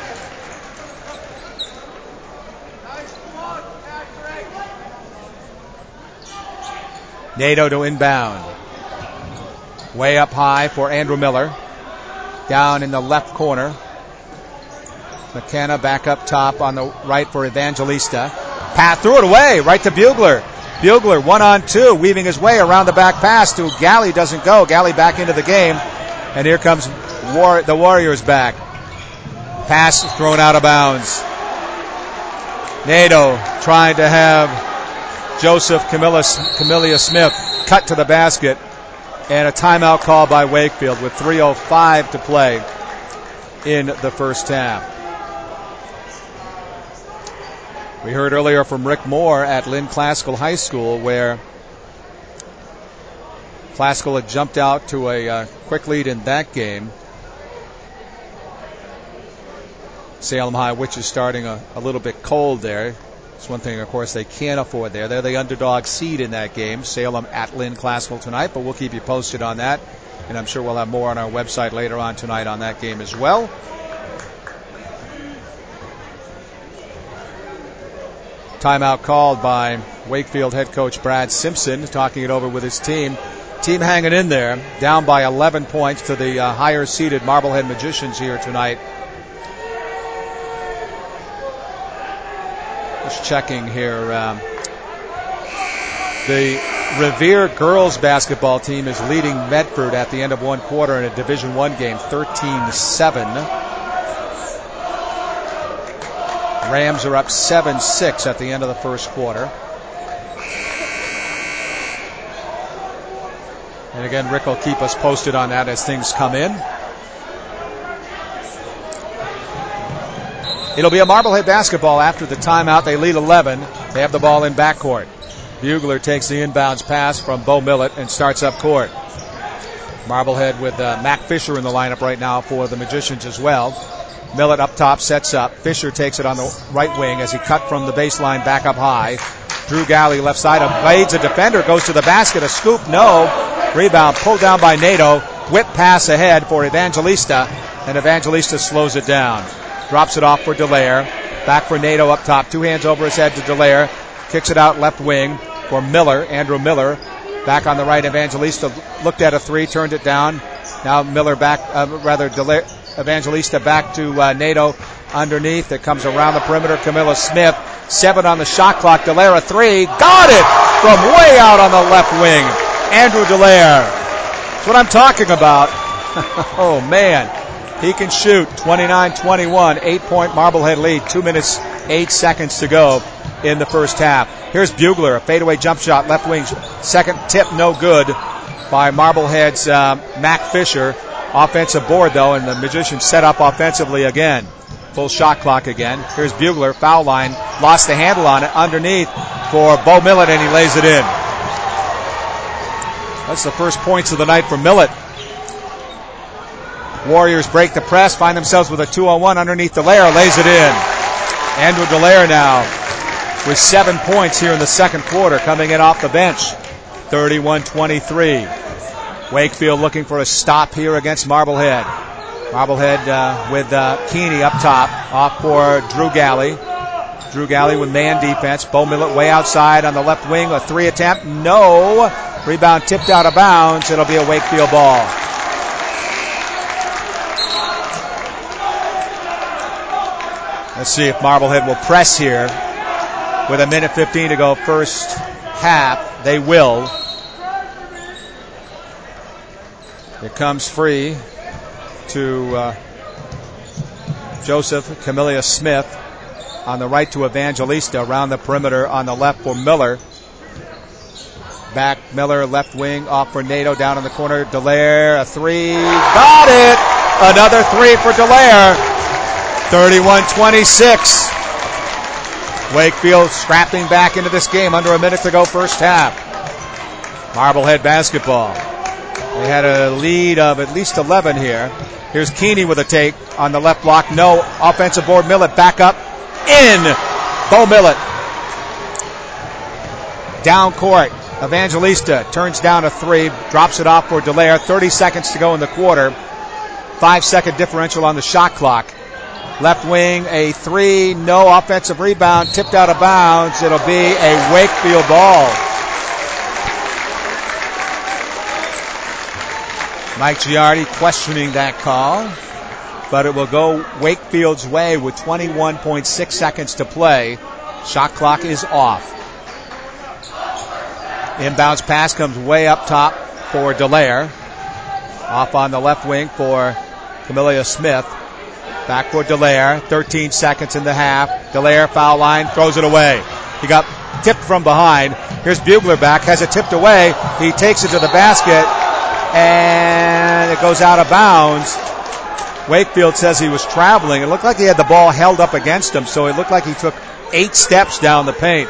Nato to inbound. Way up high for Andrew Miller. Down in the left corner. McKenna back up top on the right for Evangelista. Pat threw it away, right to Bugler. Bugler one on two, weaving his way around the back pass to Galley, doesn't go. Galley back into the game. And here comes War- the Warriors back. Pass thrown out of bounds. Nato trying to have Joseph Camilla, Camilla Smith cut to the basket. And a timeout call by Wakefield with three oh five to play in the first half. We heard earlier from Rick Moore at Lynn Classical High School, where Classical had jumped out to a uh, quick lead in that game. Salem High, which is starting a, a little bit cold there. It's one thing, of course, they can't afford there. They're the underdog seed in that game. Salem at Lynn Classical tonight, but we'll keep you posted on that. And I'm sure we'll have more on our website later on tonight on that game as well. Timeout called by Wakefield head coach Brad Simpson, talking it over with his team. Team hanging in there, down by eleven points to the uh, higher-seeded Marblehead Magicians here tonight. Just checking here. Um, the Revere girls basketball team is leading Medford at the end of one quarter in a Division One game, thirteen to seven. Rams are up seven six at the end of the first quarter. And again, Rick will keep us posted on that as things come in. It'll be a Marblehead basketball after the timeout. They lead eleven. They have the ball in backcourt. Bugler takes the inbounds pass from Bo Millett and starts up court. Marblehead with uh, Mac Fisher in the lineup right now for the Magicians as well. Millett up top, sets up. Fisher takes it on the right wing as he cut from the baseline back up high. Drew Galley left side, evades a defender, goes to the basket, a scoop, no. Rebound pulled down by Nato. Whip pass ahead for Evangelista, and Evangelista slows it down. Drops it off for Dallaire. Back for Nato up top. Two hands over his head to Dallaire. Kicks it out left wing for Miller, Andrew Miller. Back on the right, Evangelista looked at a three, turned it down. Now Miller back, uh, rather Dallaire. Evangelista back to uh, Nato underneath. It comes around the perimeter. Camilla Smith, seven on the shot clock. Dallaire three. Got it from way out on the left wing. Andrew Dallaire. That's what I'm talking about. Oh, man. He can shoot. twenty-nine twenty-one, eight-point Marblehead lead. Two minutes, eight seconds to go in the first half. Here's Bugler, a fadeaway jump shot, left wing. Second tip, no good by Marblehead's uh, Mac Fisher. Offensive board, though, and the Magicians set up offensively again. Full shot clock again. Here's Bugler, foul line. Lost the handle on it. Underneath for Bo Millett, and he lays it in. That's the first points of the night for Millett. Warriors break the press, find themselves with a two on one underneath Dallaire, lays it in. Andrew Dallaire now with seven points here in the second quarter, coming in off the bench. thirty-one twenty-three. Wakefield looking for a stop here against Marblehead. Marblehead uh, with uh, Keeney up top, off for Drew Galley. Drew Galley with man defense. Bo Millett way outside on the left wing, a three attempt, no. Rebound tipped out of bounds. It'll be a Wakefield ball. Let's see if Marblehead will press here with a minute fifteen to go first half. They will. It comes free to uh, Joseph Camellia Smith on the right to Evangelista, around the perimeter on the left for Miller. Back Miller, left wing, off for Nato, down in the corner. Dallaire, a three. Got it! Another three for Dallaire. thirty-one twenty-six. Wakefield scrapping back into this game. Under a minute to go first half. Marblehead basketball. They had a lead of at least eleven here. Here's Keeney with a take on the left block. No. Offensive board. Millett back up. In. Bo Millett. Down court. Evangelista turns down a three. Drops it off for Dallaire. thirty seconds to go in the quarter. Five second differential on the shot clock. Left wing, a three. No. Offensive rebound. Tipped out of bounds. It'll be a Wakefield ball. Mike Giardi questioning that call, but it will go Wakefield's way with twenty-one point six seconds to play. Shot clock is off. Inbounds pass comes way up top for Dallaire. Off on the left wing for Camellia Smith. Back for Dallaire. thirteen seconds in the half. Dallaire foul line, throws it away. He got tipped from behind. Here's Bugler back, has it tipped away. He takes it to the basket, and it goes out of bounds. Wakefield says he was traveling. It looked like he had the ball held up against him, so it looked like he took eight steps down the paint.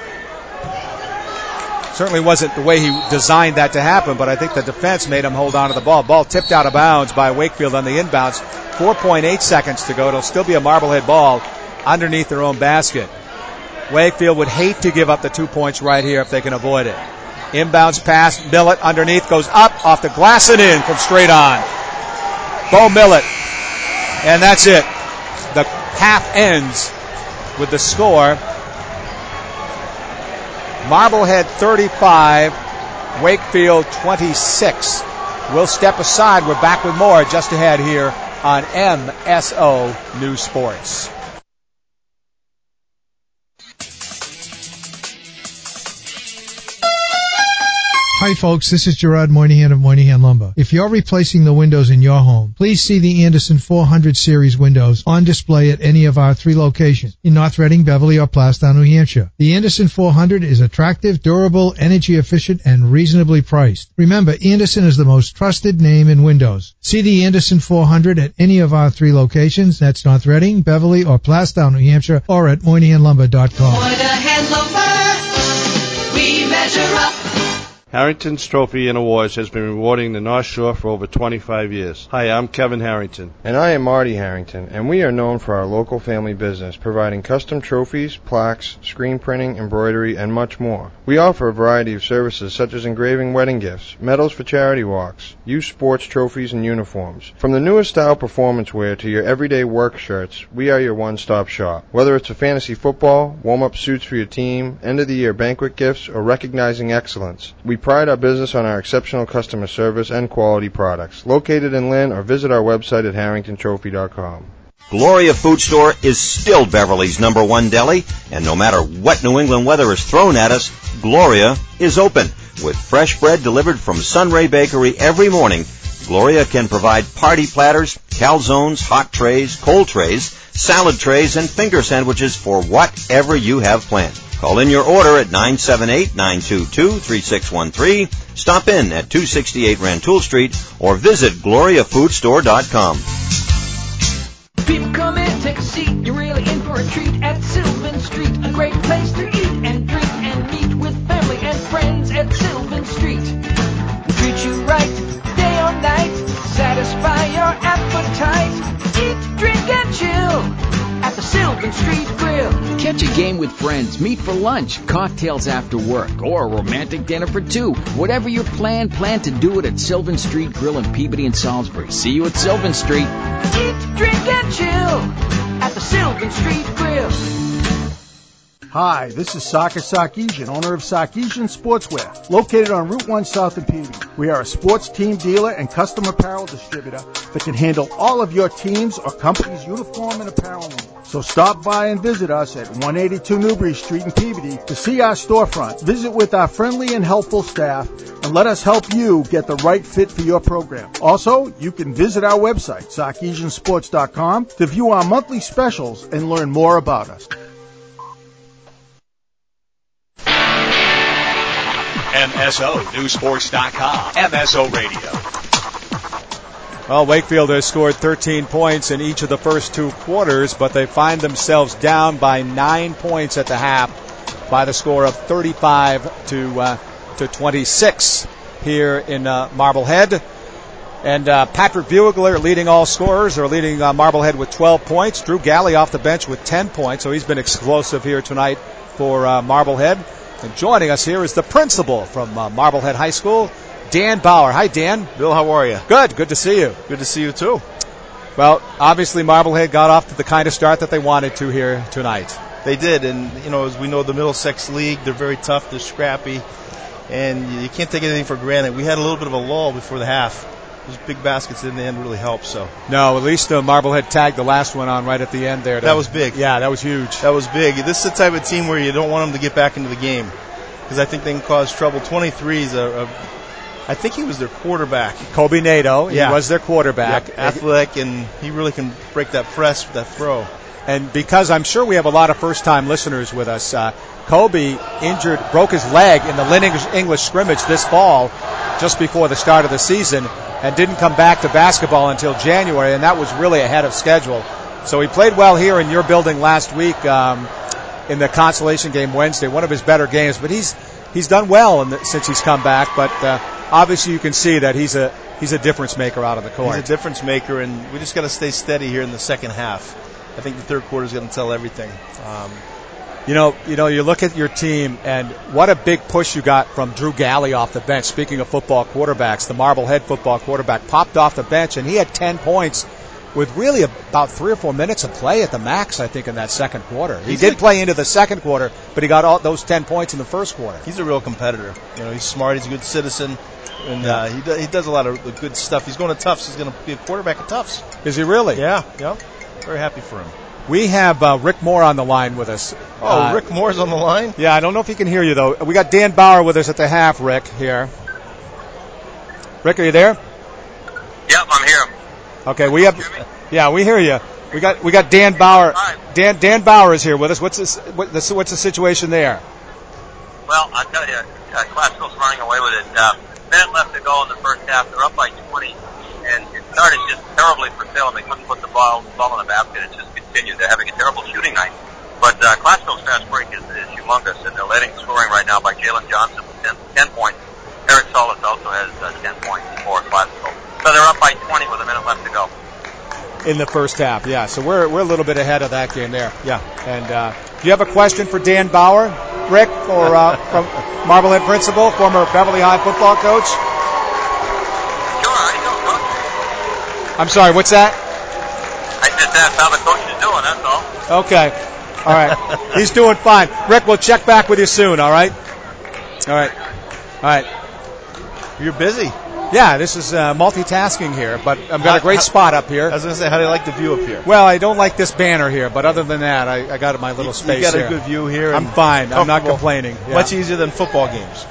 Certainly wasn't the way he designed that to happen, but I think the defense made him hold on to the ball. Ball tipped out of bounds by Wakefield on the inbounds. four point eight seconds to go. It'll still be a Marblehead ball underneath their own basket. Wakefield would hate to give up the two points right here if they can avoid it. Inbounds pass, Millett underneath, goes up, off the glass and in from straight on. Bo Millett. And that's it. The half ends with the score. Marblehead thirty-five, Wakefield twenty-six. We'll step aside. We're back with more just ahead here on M S O News Sports. Hi folks, this is Gerard Moynihan of Moynihan Lumber. If you're replacing the windows in your home, please see the Anderson four hundred series windows on display at any of our three locations in North Reading, Beverly, or Plastown, New Hampshire. The Anderson four hundred is attractive, durable, energy efficient, and reasonably priced. Remember, Anderson is the most trusted name in windows. See the Anderson four hundred at any of our three locations. That's North Reading, Beverly, or Plastown, New Hampshire, or at Moynihan Lumber dot com. Moynihan Lumber, we measure up. Harrington's Trophy and Awards has been rewarding the North Shore for over twenty-five years. Hi, I'm Kevin Harrington. And I am Marty Harrington, and we are known for our local family business, providing custom trophies, plaques, screen printing, embroidery, and much more. We offer a variety of services such as engraving wedding gifts, medals for charity walks, youth sports trophies, and uniforms. From the newest style performance wear to your everyday work shirts, we are your one-stop shop. Whether it's a fantasy football, warm-up suits for your team, end-of-the-year banquet gifts, or recognizing excellence, we pride our business on our exceptional customer service and quality products. Located in Lynn, or visit our website at harrington trophy dot com. Gloria Food Store is still Beverly's number one deli, and no matter what New England weather is thrown at us, Gloria is open. With fresh bread delivered from Sunray Bakery every morning, Gloria can provide party platters, calzones, hot trays, cold trays, salad trays, and finger sandwiches for whatever you have planned. Call in your order at nine seven eight, nine two two, three six one three, stop in at two sixty-eight Rantoul Street, or visit gloria food store dot com. People come in, take a seat, you're really in for a treat at Sylvan Street. A great place to eat and drink and meet with family and friends at Sylvan Street. We'll treat you right, day or night, satisfy your appetite. Eat, drink, and chill at the Sylvan Street Grill. Catch a game with friends, meet for lunch, cocktails after work, or a romantic dinner for two. Whatever your plan, plan to do it at Sylvan Street Grill in Peabody and Salisbury. See you at Sylvan Street. Eat, drink, and chill at the Sylvan Street Grill. Hi, this is Saka Sarkeesian, owner of Sarkeesian Sportswear, located on Route one South in Peabody. We are a sports team dealer and custom apparel distributor that can handle all of your team's or company's uniform and apparel needs. So stop by and visit us at one eighty-two Newbury Street in Peabody to see our storefront. Visit with our friendly and helpful staff and let us help you get the right fit for your program. Also, you can visit our website, sarkeesian sports dot com, to view our monthly specials and learn more about us. M S O News Sports dot com, M S O Radio. Well, Wakefield has scored thirteen points in each of the first two quarters, but they find themselves down by nine points at the half by the score of thirty-five to uh, to twenty-six here in uh, Marblehead. And uh, Patrick Bugler leading all scorers, or leading uh, Marblehead with twelve points. Drew Galley off the bench with ten points, so he's been explosive here tonight for uh, Marblehead. And joining us here is the principal from uh, Marblehead High School, Dan Bauer. Hi, Dan. Bill, how are you? Good. Good to see you. Good to see you, too. Well, obviously Marblehead got off to the kind of start that they wanted to here tonight. They did, and, you know, as we know, the Middlesex League, they're very tough, they're scrappy, and you can't take anything for granted. We had a little bit of a lull before the half. Those big baskets in the end really helped. So no, at least uh, Marblehead tagged the last one on right at the end there. To, that was big. Yeah, that was huge. That was big. This is the type of team where you don't want them to get back into the game because I think they can cause trouble. twenty-three is a, a I think he was their quarterback. Kobe Nato, yeah. He was their quarterback. Yep, athletic, and he really can break that press with that throw. And because I'm sure we have a lot of first-time listeners with us, uh, Kobe injured, broke his leg in the Lynn English scrimmage this fall, just before the start of the season, and didn't come back to basketball until January, and that was really ahead of schedule. So he played well here in your building last week um, in the consolation game Wednesday, one of his better games. But he's he's done well in the, since he's come back. But uh, obviously you can see that he's a he's a difference maker out on the court. He's a difference maker, and we just got to stay steady here in the second half. I think the third quarter is going to tell everything. Um, You know, you know, you look at your team, and what a big push you got from Drew Galley off the bench. Speaking of football quarterbacks, the Marblehead football quarterback popped off the bench, and he had ten points with really about three or four minutes of play at the max, I think, in that second quarter. He he's did a, play into the second quarter, but he got all those ten points in the first quarter. He's a real competitor. You know, he's smart. He's a good citizen, and yeah. uh, he, do, he does a lot of good stuff. He's going to Tufts. He's going to be a quarterback at Tufts. Is he really? Yeah, yeah. Very happy for him. We have uh, Rick Moore on the line with us. Oh, uh, Rick Moore's on the line? Yeah, I don't know if he can hear you, though. We got Dan Bauer with us at the half, Rick, here. Rick, are you there? Yep, I'm here. Okay, we have. Yeah, we hear you. We got we got Dan Bauer. Dan Dan Bauer is here with us. What's this? What, this, what's the situation there? Well, I tell you, uh, Classical's running away with it. Uh, minute left to go in the first half. They're up by twenty, and it started just terribly for Salem. They couldn't put the ball ball in the basket. It just continued. They're having a terrible shooting night. But uh, Classical's fast break is, is humongous, and they're leading scoring right now by Jalen Johnson with ten, ten points. Eric Solis also has uh, ten points for Classical. So they're up by twenty with a minute left to go. In the first half, yeah. So we're we're a little bit ahead of that game there. Yeah. And uh, do you have a question for Dan Bauer, Rick, or uh, from Marblehead principal, former Beverly High football coach? Sure, how you doing, Coach? I'm sorry, what's that? I just asked how the coach is doing, that's all. Okay. All right. He's doing fine. Rick, we'll check back with you soon, all right? All right. All right. You're busy. Yeah, this is uh, multitasking here, but I've got a great how, spot up here. I was going to say, how do you like the view up here? Well, I don't like this banner here, but other than that, I, I got my little you, space You got here. a good view here. I'm fine. I'm not complaining. Yeah. Much easier than football games.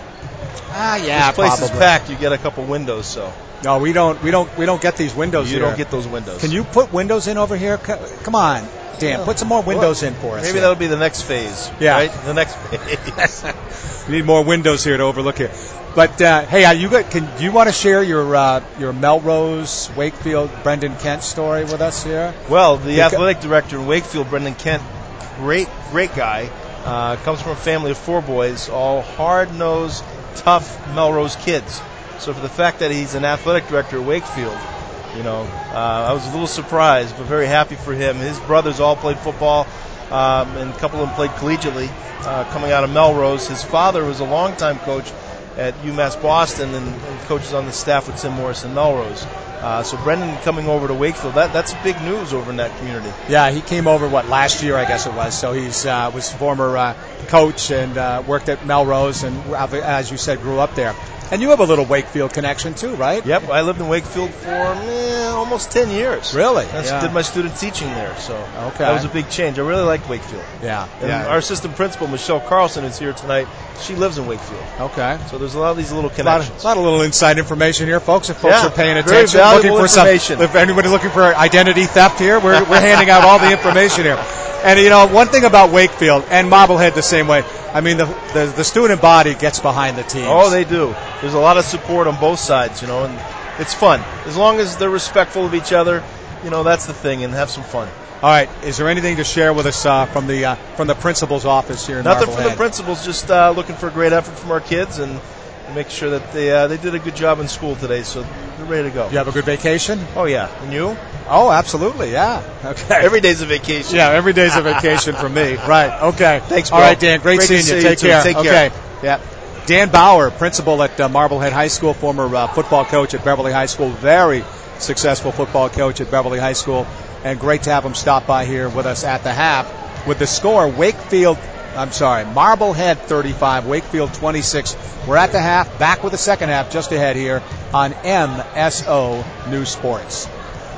Ah, yeah, This place probably. is packed. You get a couple windows, so. No, we don't. We don't. We don't get these windows. You here. don't get those windows. Can you put windows in over here? C- Come on, Dan. Yeah. Put some more windows Well, in for us. Maybe here. that'll be the next phase. Yeah. Right? The next phase. We need more windows here to overlook here. But uh, hey, uh, you got, can do you want to share your uh, your Melrose Wakefield Brendan Kent story with us here? Well, the Beca- athletic director in Wakefield, Brendan Kent, great, great guy. Uh, comes from a family of four boys, all hard-nosed, tough Melrose kids. So for the fact that he's an athletic director at Wakefield, you know, uh, I was a little surprised, but very happy for him. His brothers all played football, um, and a couple of them played collegiately, uh, coming out of Melrose. His father was a longtime coach at UMass Boston and, and coaches on the staff with Tim Morris in Melrose. Uh, so Brendan coming over to Wakefield, that, that's big news over in that community. Yeah, he came over, what, last year, I guess it was. So he's uh, was former uh, coach and uh, worked at Melrose and, as you said, grew up there. And you have a little Wakefield connection, too, right? Yep, I lived in Wakefield for eh, almost ten years. Really? I Yeah. did my student teaching there, so Okay. that was a big change. I really liked Wakefield. Yeah. And yeah. our assistant principal, Michelle Carlson, is here tonight. She lives in Wakefield. Okay. So there's a lot of these little A lot, connections. of, a lot of little inside information here, folks. If folks Yeah, are paying very attention, valuable looking for some, information. if anybody's looking for identity theft here, we're we're handing out all the information here. And you know, one thing about Wakefield and Marblehead the same way. I mean, the the, the student body gets behind the teams. Oh, they do. There's a lot of support on both sides, you know, and it's fun. As long as they're respectful of each other, you know, that's the thing, and have some fun. All right. Is there anything to share with us uh, from the uh, from the principal's office here in Nothing Marblehead? from the principals, just uh, looking for a great effort from our kids and make sure that they uh, they did a good job in school today, so they're ready to go. You have a good vacation? Oh, yeah. And you? Oh, absolutely, yeah. Okay. Every day's a vacation. Yeah, every day's a vacation for me. Right, okay. Thanks, bro. All right, Dan, great, Great seeing to you. see you, Take too. care. Take okay. care. Yeah. Dan Bauer, principal at uh, Marblehead High School, former uh, football coach at Beverly High School, very successful football coach at Beverly High School, and great to have him stop by here with us at the half. With the score, Wakefield, I'm sorry, Marblehead thirty-five, Wakefield twenty-six. We're at the half, back with the second half just ahead here on M S O News Sports.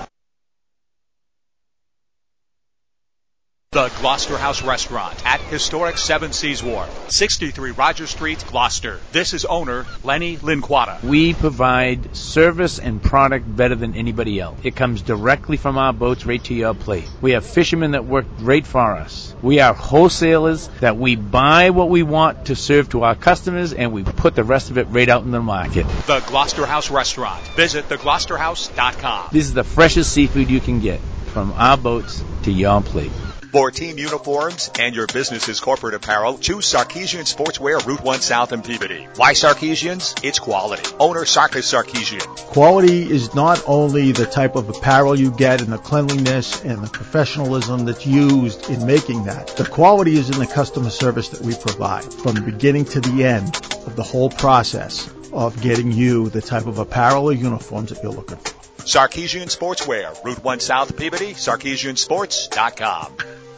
The Gloucester House Restaurant at historic Seven Seas Wharf, sixty-three Rogers Street, Gloucester. This is owner Lenny Linquata. We provide service and product better than anybody else. It comes directly from our boats right to your plate. We have fishermen that work great for us. We are wholesalers that we buy what we want to serve to our customers, and we put the rest of it right out in the market. The Gloucester House Restaurant. Visit the gloucester house dot com. This is the freshest seafood you can get from our boats to your plate. For team uniforms and your business's corporate apparel, choose Sarkeesian Sportswear, Route one South in Peabody. Why Sarkeesians? It's quality. Owner Sarkis Sarkeesian. Quality is not only the type of apparel you get and the cleanliness and the professionalism that's used in making that. The quality is in the customer service that we provide from the beginning to the end of the whole process of getting you the type of apparel or uniforms that you're looking for. Sarkeesian Sportswear, Route one South Peabody, sarkeesian sports dot com.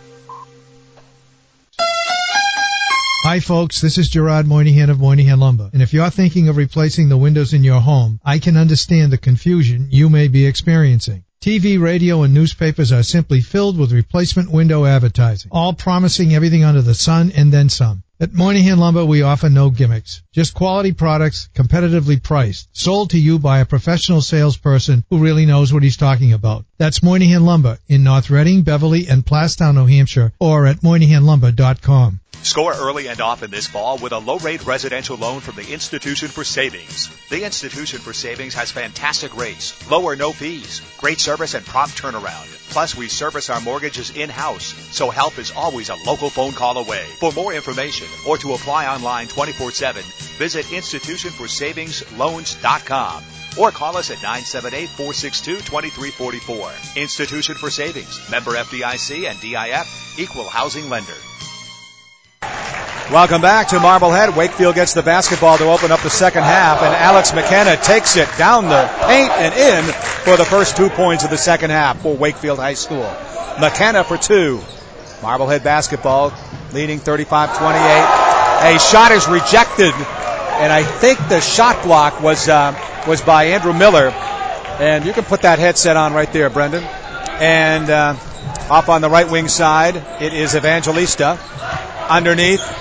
Hi folks, this is Gerard Moynihan of Moynihan Lumber. And if you're thinking of replacing the windows in your home, I can understand the confusion you may be experiencing. T V, radio, and newspapers are simply filled with replacement window advertising, all promising everything under the sun and then some. At Moynihan Lumber, we offer no gimmicks, just quality products, competitively priced, sold to you by a professional salesperson who really knows what he's talking about. That's Moynihan Lumber in North Reading, Beverly, and Plastown, New Hampshire, or at moynihan lumber dot com. Score early and often this fall with a low-rate residential loan from the Institution for Savings. The Institution for Savings has fantastic rates, low or no fees, great service, and prompt turnaround. Plus, we service our mortgages in-house, so help is always a local phone call away. For more information or to apply online twenty-four seven, visit institution for savings loans dot com or call us at nine seven eight, four six two, two three four four. Institution for Savings, member F D I C and D I F, equal housing lender. Welcome back to Marblehead. Wakefield gets the basketball to open up the second half, and Alex McKenna takes it down the paint and in for the first two points of the second half for Wakefield High School. McKenna for two. Marblehead basketball leading thirty-five twenty-eight. A shot is rejected, and I think the shot block was uh, was by Andrew Miller. And you can put that headset on right there, Brendan. And uh, off on the right wing side, it is Evangelista. Underneath,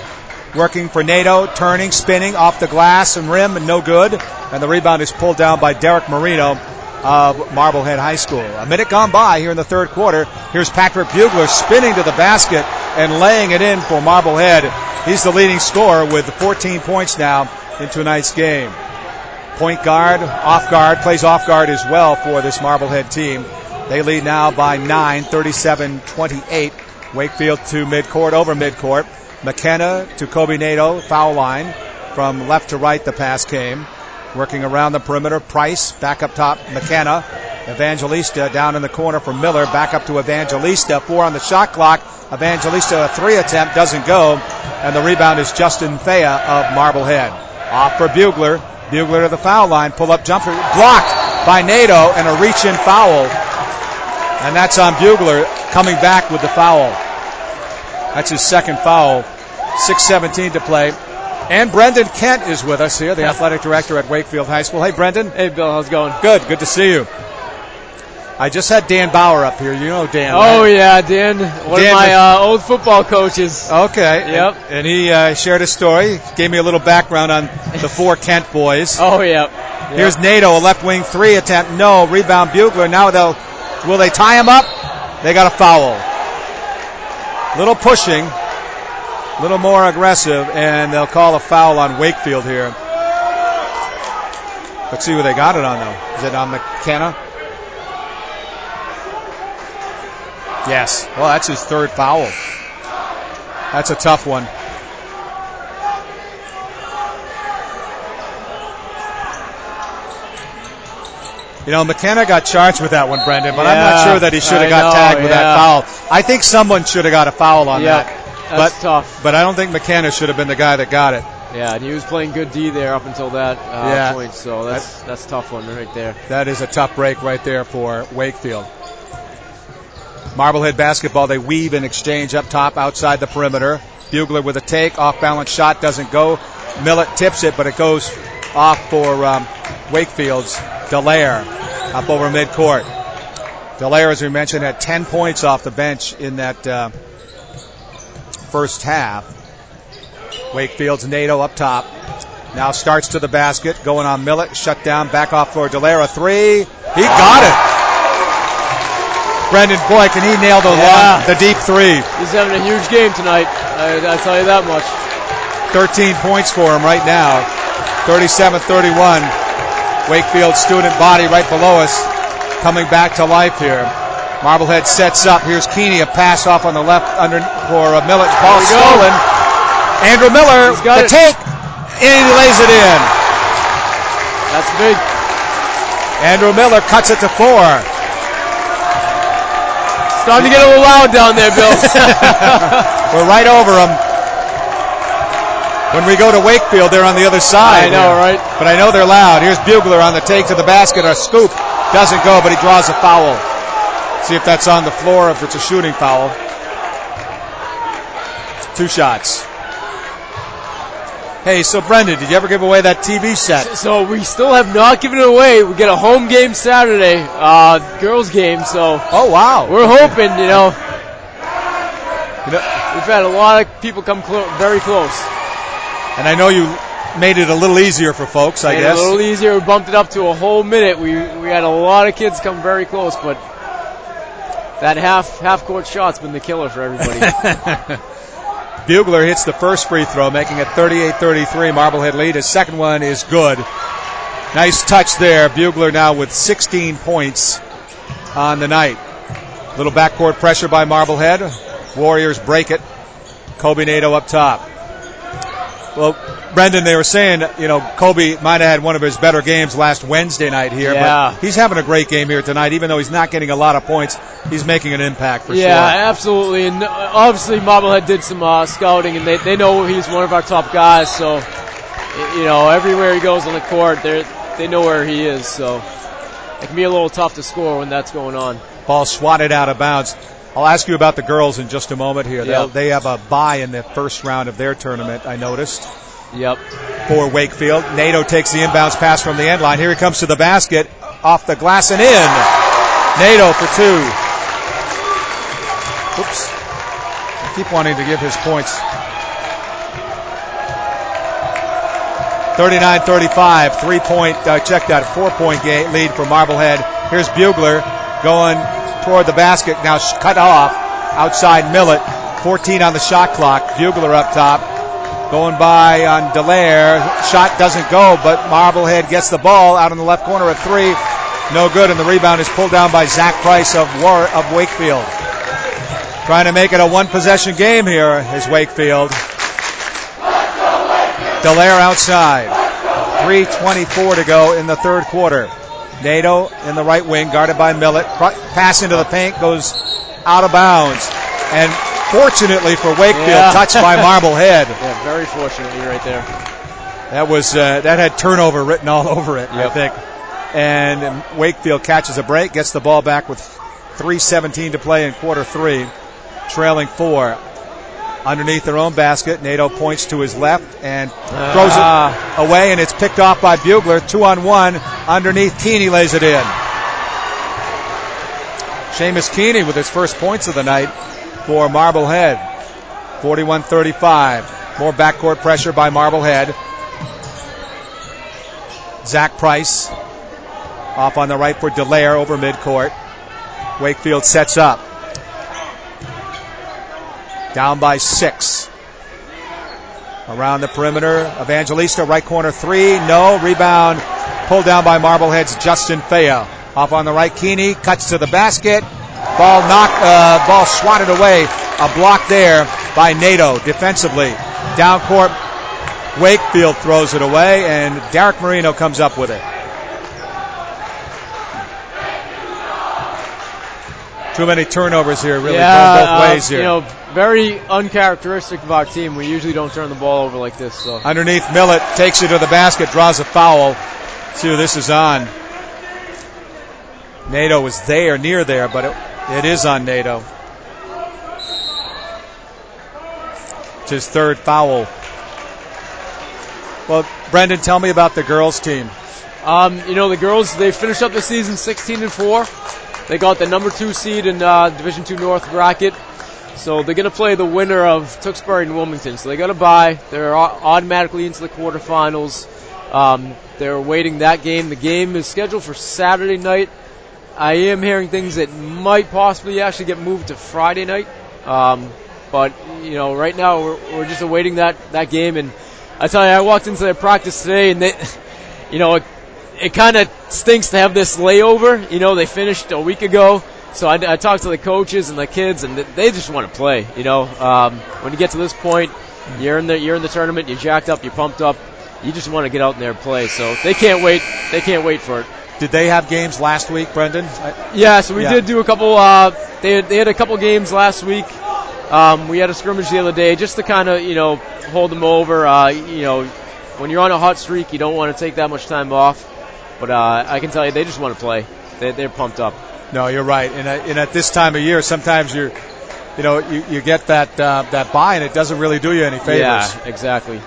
working for NATO, turning, spinning, off the glass and rim, and no good. And the rebound is pulled down by Derek Marino of Marblehead High School. A minute gone by here in the third quarter. Here's Patrick Bugler spinning to the basket and laying it in for Marblehead. He's the leading scorer with fourteen points now in tonight's game. Point guard, off guard, plays off guard as well for this Marblehead team. They lead now by nine, thirty-seven twenty-eight. Wakefield to midcourt, over midcourt. McKenna to Kobe Nato, foul line. From left to right the pass came. Working around the perimeter, Price, back up top, McKenna. Evangelista down in the corner for Miller, back up to Evangelista. Four on the shot clock. Evangelista, a three attempt, doesn't go. And the rebound is Justin Thea of Marblehead. Off for Bugler. Bugler to the foul line, pull up jumper, blocked by Nato, and a reach in foul. And that's on Bugler coming back with the foul. That's his second foul. six seventeen to play. And Brendan Kent is with us here, the athletic director at Wakefield High School. Hey, Brendan. Hey, Bill. How's it going? Good. Good to see you. I just had Dan Bauer up here. You know Dan. Oh, right? yeah, Dan. One Dan of my was, uh, old football coaches. Okay. Yep. And, and he uh, shared a story, gave me a little background on the four Kent boys. Oh, yeah. Yep. Here's Nato, a left wing three attempt. No. Rebound Bugler. Now they'll, will they tie him up? They got a foul. Little pushing. A little more aggressive, and they'll call a foul on Wakefield here. Let's see who they got it on, though. Is it on McKenna? Yes. Well, that's his third foul. That's a tough one. You know, McKenna got charged with that one, Brendan, but yeah, I'm not sure that he should have got know, tagged with yeah. that foul. I think someone should have got a foul on yep. that. That's but, tough. But I don't think McKenna should have been the guy that got it. Yeah, and he was playing good D there up until that uh, yeah. point, so that's that's, that's a tough one right there. That is a tough break right there for Wakefield. Marblehead basketball, they weave and exchange up top outside the perimeter. Bugler with a take, off-balance shot, doesn't go. Millett tips it, but it goes off for um, Wakefield's Dallaire up over midcourt. Dallaire, as we mentioned, had ten points off the bench in that uh, first half. Wakefield's Nato up top. Now starts to the basket, going on Millett, shut down, back off for Dallaire, a three. He got it. Brendan, boy, can he nail the yeah. long, the deep three. He's having a huge game tonight. I, I'll tell you that much. thirteen points for him right now. thirty-seven thirty-one. Wakefield student body right below us, coming back to life here. Marblehead sets up. Here's Keeney, a pass off on the left under for uh, Millett. Ball stolen. Andrew Miller, the it. take, and he lays it in. That's big. Andrew Miller cuts it to four. Starting to get a little loud down there, Bill. We're right over them. When we go to Wakefield, they're on the other side. I know, here. right? But I know they're loud. Here's Bugler on the take to the basket. A scoop. Doesn't go, but he draws a foul. See if that's on the floor, if it's a shooting foul. Two shots. Hey, so Brendan, did you ever give away that T V set? So we still have not given it away. We get a home game Saturday, uh, girls game. So oh wow, we're hoping. You know, you know we've had a lot of people come clo- very close. And I know you made it a little easier for folks. I made guess it a little easier. We bumped it up to a whole minute. We we had a lot of kids come very close, but that half half court shot's been the killer for everybody. Bugler hits the first free throw, making it thirty-eight thirty-three. Marblehead lead. His second one is good. Nice touch there. Bugler now with sixteen points on the night. Little backcourt pressure by Marblehead. Warriors break it. Kobe Nato up top. Well, Brendan, they were saying, you know, Kobe might have had one of his better games last Wednesday night here, yeah. but he's having a great game here tonight. Even though he's not getting a lot of points, he's making an impact for yeah, sure. Yeah, absolutely. And obviously, Marblehead did some uh, scouting, and they they know he's one of our top guys. So, you know, everywhere he goes on the court, they they know where he is. So, it can be a little tough to score when that's going on. Ball swatted out of bounds. I'll ask you about the girls in just a moment here. Yep. They have a bye in the first round of their tournament, I noticed. Yep. For Wakefield. Nato takes the inbounds pass from the end line. Here he comes to the basket. Off the glass and in. Nato for two. Oops. I keep wanting to give his points. thirty-nine thirty-five, three-point, uh, check that, four-point ga- lead for Marblehead. Here's Bugler going toward the basket, now sh- cut off outside Millett. fourteen on the shot clock. Bugler up top, going by on Dallaire. Shot doesn't go, but Marblehead gets the ball out in the left corner at three. No good, and the rebound is pulled down by Zach Price of War- of Wakefield. Trying to make it a one-possession game here is Wakefield. Dallaire outside. three twenty-four to go in the third quarter. Nato in the right wing, guarded by Millett. Pass into the paint goes out of bounds. And fortunately for Wakefield, yeah. touched by Marblehead. Yeah, very fortunately right there. That was uh, that had turnover written all over it, yep. I think. And Wakefield catches a break, gets the ball back with three seventeen to play in quarter three, trailing four. Underneath their own basket, Nato points to his left and throws ah. it away, and it's picked off by Bugler. Two on one. Underneath, Keeney lays it in. Seamus Keeney with his first points of the night for Marblehead. forty-one thirty-five. More backcourt pressure by Marblehead. Zach Price off on the right for Dallaire over midcourt. Wakefield sets up. Down by six. Around the perimeter, Evangelista, right corner three. No. Rebound pulled down by Marblehead's Justin Fea. Off on the right, Keeney cuts to the basket. Ball knocked, uh, ball swatted away. A block there by Nato defensively. Down court, Wakefield throws it away, and Derek Marino comes up with it. Too many turnovers here, really, yeah, go both ways uh, here. You know, very uncharacteristic of our team. We usually don't turn the ball over like this. So underneath, Millett takes it to the basket, draws a foul. See who this is on. Nato was there, near there, but it, it is on Nato. It's his third foul. Well, Brendan, tell me about the girls' team. Um, you know, the girls, they finished up the season sixteen and four. They got the number two seed in uh, Division two North bracket. So they're going to play the winner of Tewksbury and Wilmington. So they got a bye. They're automatically into the quarterfinals. Um, they're awaiting that game. The game is scheduled for Saturday night. I am hearing things that might possibly actually get moved to Friday night. Um, but, you know, right now we're, we're just awaiting that, that game. And I tell you, I walked into their practice today, and they, you know, it, it kind of stinks to have this layover. You know, they finished a week ago. So I, I talked to the coaches and the kids, and they just want to play. You know, um, when you get to this point, you're in the you're in the tournament, you're jacked up, you're pumped up. You just want to get out in there and play. So they can't wait. They can't wait for it. Did they have games last week, Brendan? Yeah, so we yeah. did do a couple. Uh, they had, they had a couple games last week. Um, we had a scrimmage the other day just to kind of you know hold them over. Uh, you know, when you're on a hot streak, you don't want to take that much time off. But uh, I can tell you, they just want to play. They, they're pumped up. No, you're right. And, uh, and at this time of year, sometimes you're, you know, you, you get that uh, that bye, and it doesn't really do you any favors. Yeah, exactly.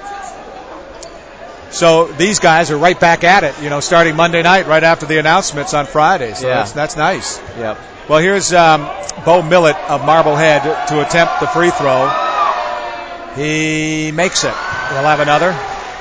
So these guys are right back at it, you know, starting Monday night, right after the announcements on Friday. So yeah. that's that's nice. Yep. Well, here's um, Bo Millett of Marblehead to attempt the free throw. He makes it. He'll have another.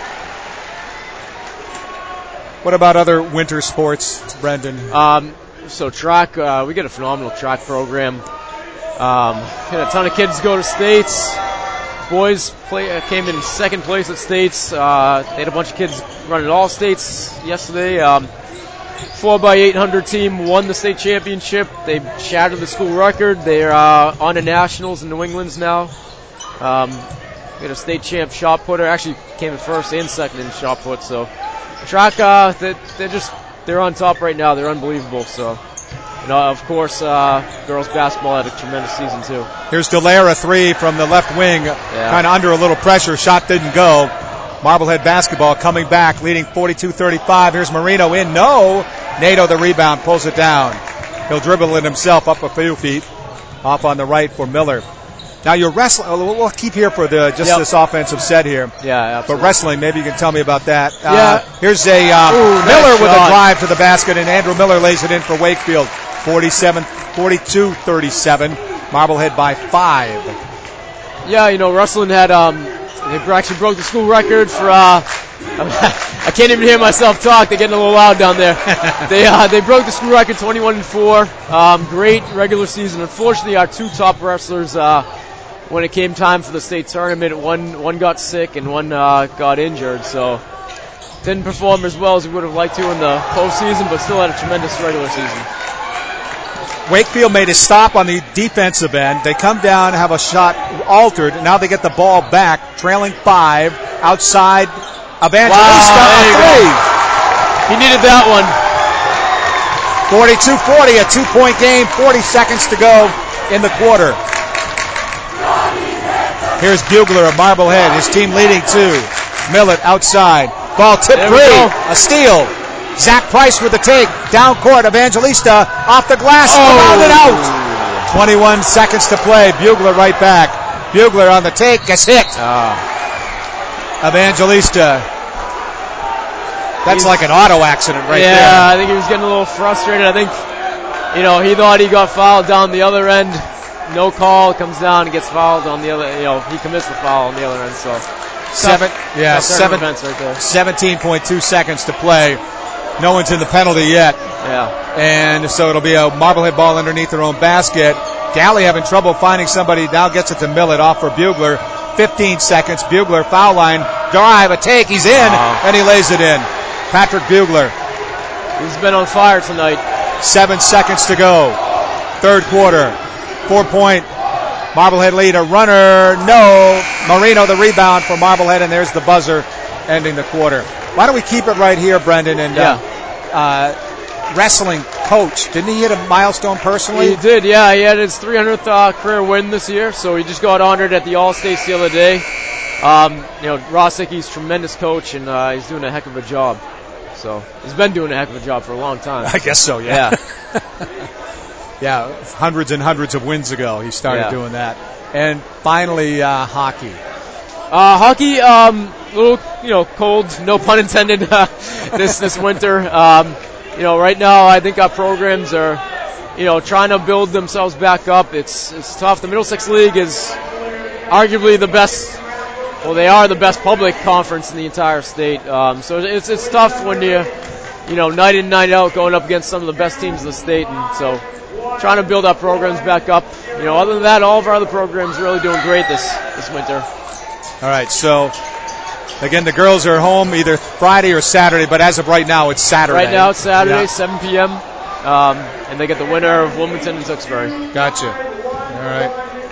What about other winter sports, Brendan? Um, so track, uh, we got a phenomenal track program. Um, had a ton of kids go to states. Boys play, uh, came in second place at states. Uh, they had a bunch of kids running all states yesterday. Um, four by eight hundred team won the state championship. They shattered the school record. They're uh, on to nationals in New England's now. Um, we had a state champ shot putter. Actually came in first and second in shot put. So track, uh, they, they're just they're on top right now. They're unbelievable. So. You know, of course, uh, girls basketball had a tremendous season, too. Here's Dallaire, a three from the left wing, yeah. kind of under a little pressure. Shot didn't go. Marblehead basketball coming back, leading forty-two thirty-five. Here's Marino in. No. Nato, the rebound, pulls it down. He'll dribble it himself up a few feet. Off on the right for Miller. Now, you're wrestling. We'll keep here for the just yep. this offensive set here. Yeah, absolutely. But wrestling, maybe you can tell me about that. Yeah. Uh, here's a uh, Ooh, Miller nice with shot. a drive to the basket, and Andrew Miller lays it in for Wakefield. forty-seven, forty-two thirty-seven. Marblehead by five. Yeah, you know, wrestling had, um, they actually broke the school record for uh, I can't even hear myself talk. They're getting a little loud down there. they uh, they broke the school record, twenty-one and four. Um, great regular season. Unfortunately, our two top wrestlers, uh, when it came time for the state tournament, one one got sick and one uh, got injured. So didn't perform as well as we would have liked to in the postseason, but still had a tremendous regular season. Wakefield made a stop on the defensive end. They come down, have a shot altered. Now they get the ball back, trailing five outside. Evangelista, wow, a three. He needed that one. forty-two forty, a two-point game, forty seconds to go in the quarter. Here's Bugler of Marblehead, his team leading two. Millett outside. Ball tipped free. A steal. Zach Price with the take. Down court. Evangelista off the glass. Oh. Rounded out. twenty-one seconds to play. Bugler right back. Bugler on the take. Gets hit. Ah. Evangelista. That's He's, like an auto accident right yeah, there. Yeah, I think he was getting a little frustrated. I think, you know, he thought he got fouled down the other end. No call. Comes down and gets fouled on the other. You know, he commits the foul on the other end. So seven. Tough, yeah, tough seven. Right there. seventeen point two seconds to play. No one's in the penalty yet. Yeah. And so it'll be a Marblehead ball underneath their own basket. Galley having trouble finding somebody. Now gets it to Millett off for Bugler. fifteen seconds. Bugler foul line. Drive, a take. He's in. Wow. And he lays it in. Patrick Bugler. He's been on fire tonight. Seven seconds to go. Third quarter. Four point. Marblehead lead. A runner. No. Marino the rebound for Marblehead. And there's the buzzer ending the quarter. Why don't we keep it right here, Brendan? And yeah. uh, uh, wrestling coach. Didn't he hit a milestone personally? He did, yeah. He had his three hundredth uh, career win this year, so he just got honored at the All-States the other day. Um, you know, Ross Hickey's tremendous coach, and uh, he's doing a heck of a job. So he's been doing a heck of a job for a long time. I guess so, yeah. Yeah, yeah hundreds and hundreds of wins ago he started yeah. doing that. And finally, uh, hockey. Uh, hockey, um, a little, you know, cold, no pun intended, uh, this this winter. Um, you know, right now I think our programs are, you know, trying to build themselves back up. It's it's tough. The Middlesex League is arguably the best. Well, they are the best public conference in the entire state. Um, so it's it's tough when you, you know, night in night out going up against some of the best teams in the state, and so trying to build our programs back up. You know, other than that, all of our other programs are really doing great this this winter. All right, so again, the girls are home either Friday or Saturday, but as of right now, it's Saturday. Right now, it's Saturday, yeah. seven p.m., um, and they get the winner of Wilmington and Tewksbury. Gotcha. All right.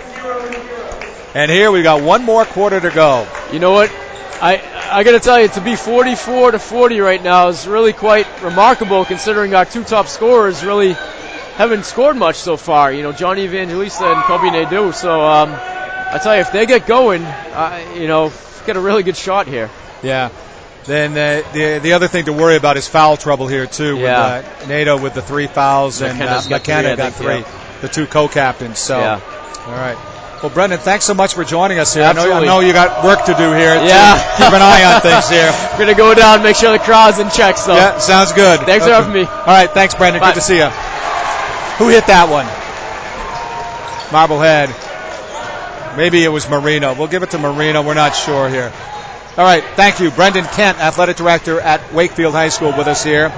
And here we got one more quarter to go. You know what? I I got to tell you, to be forty-four to forty right now is really quite remarkable, considering our two top scorers really haven't scored much so far. You know, Johnny Evangelista and Kobe Nadeau. So. Um, I tell you, if they get going, uh, you know, get a really good shot here. Yeah. Then uh, the the other thing to worry about is foul trouble here too. Yeah. With uh, Nadeau with the three fouls McKenna's and uh, McKenna got three. Yeah. The two co-captains. So. Yeah. All right. Well, Brendan, thanks so much for joining us here. Absolutely. I know, I know you got work to do here. Yeah. To keep an eye on things here. We're gonna go down, make sure the crowd's in check. So. Yeah. Sounds good. Thanks okay. for having me. All right. Thanks, Brendan. Bye. Good to see you. Who hit that one? Marblehead. Maybe it was Marino. We'll give it to Marino. We're not sure here. All right. Thank you. Brendan Kent, athletic director at Wakefield High School, with us here.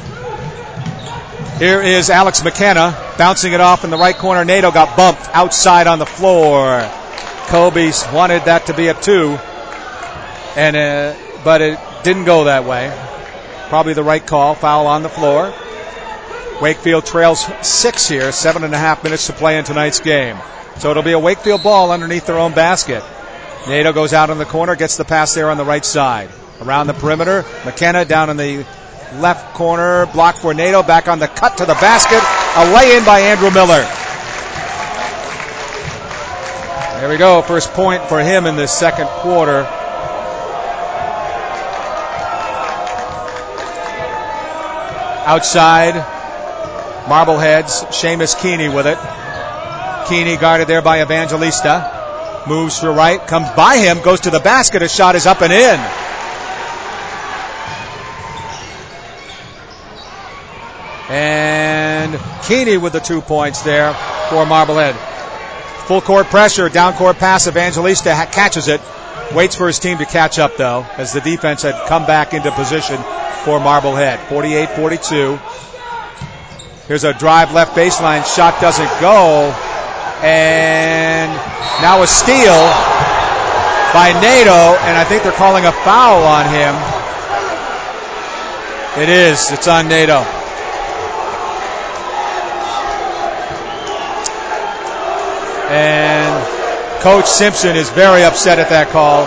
Here is Alex McKenna bouncing it off in the right corner. Nadeau got bumped outside on the floor. Kobe wanted that to be a two, and uh, but it didn't go that way. Probably the right call. Foul on the floor. Wakefield trails six here. Seven and a half minutes to play in tonight's game. So it'll be a Wakefield ball underneath their own basket. Nadeau goes out in the corner, gets the pass there on the right side. Around the perimeter, McKenna down in the left corner, block for Nadeau, back on the cut to the basket. A lay-in by Andrew Miller. There we go, first point for him in this second quarter. Outside, Marbleheads, Seamus Keeney with it. Keeney guarded there by Evangelista. Moves to the right, comes by him, goes to the basket. His shot is up and in. And Keeney with the two points there for Marblehead. Full court pressure, down court pass. Evangelista ha- catches it. Waits for his team to catch up, though, as the defense had come back into position for Marblehead. forty-eight forty-two. Here's a drive left baseline. Shot doesn't go. And now a steal by Nato, and I think they're calling a foul on him. It is. It's on Nato. And Coach Simpson is very upset at that call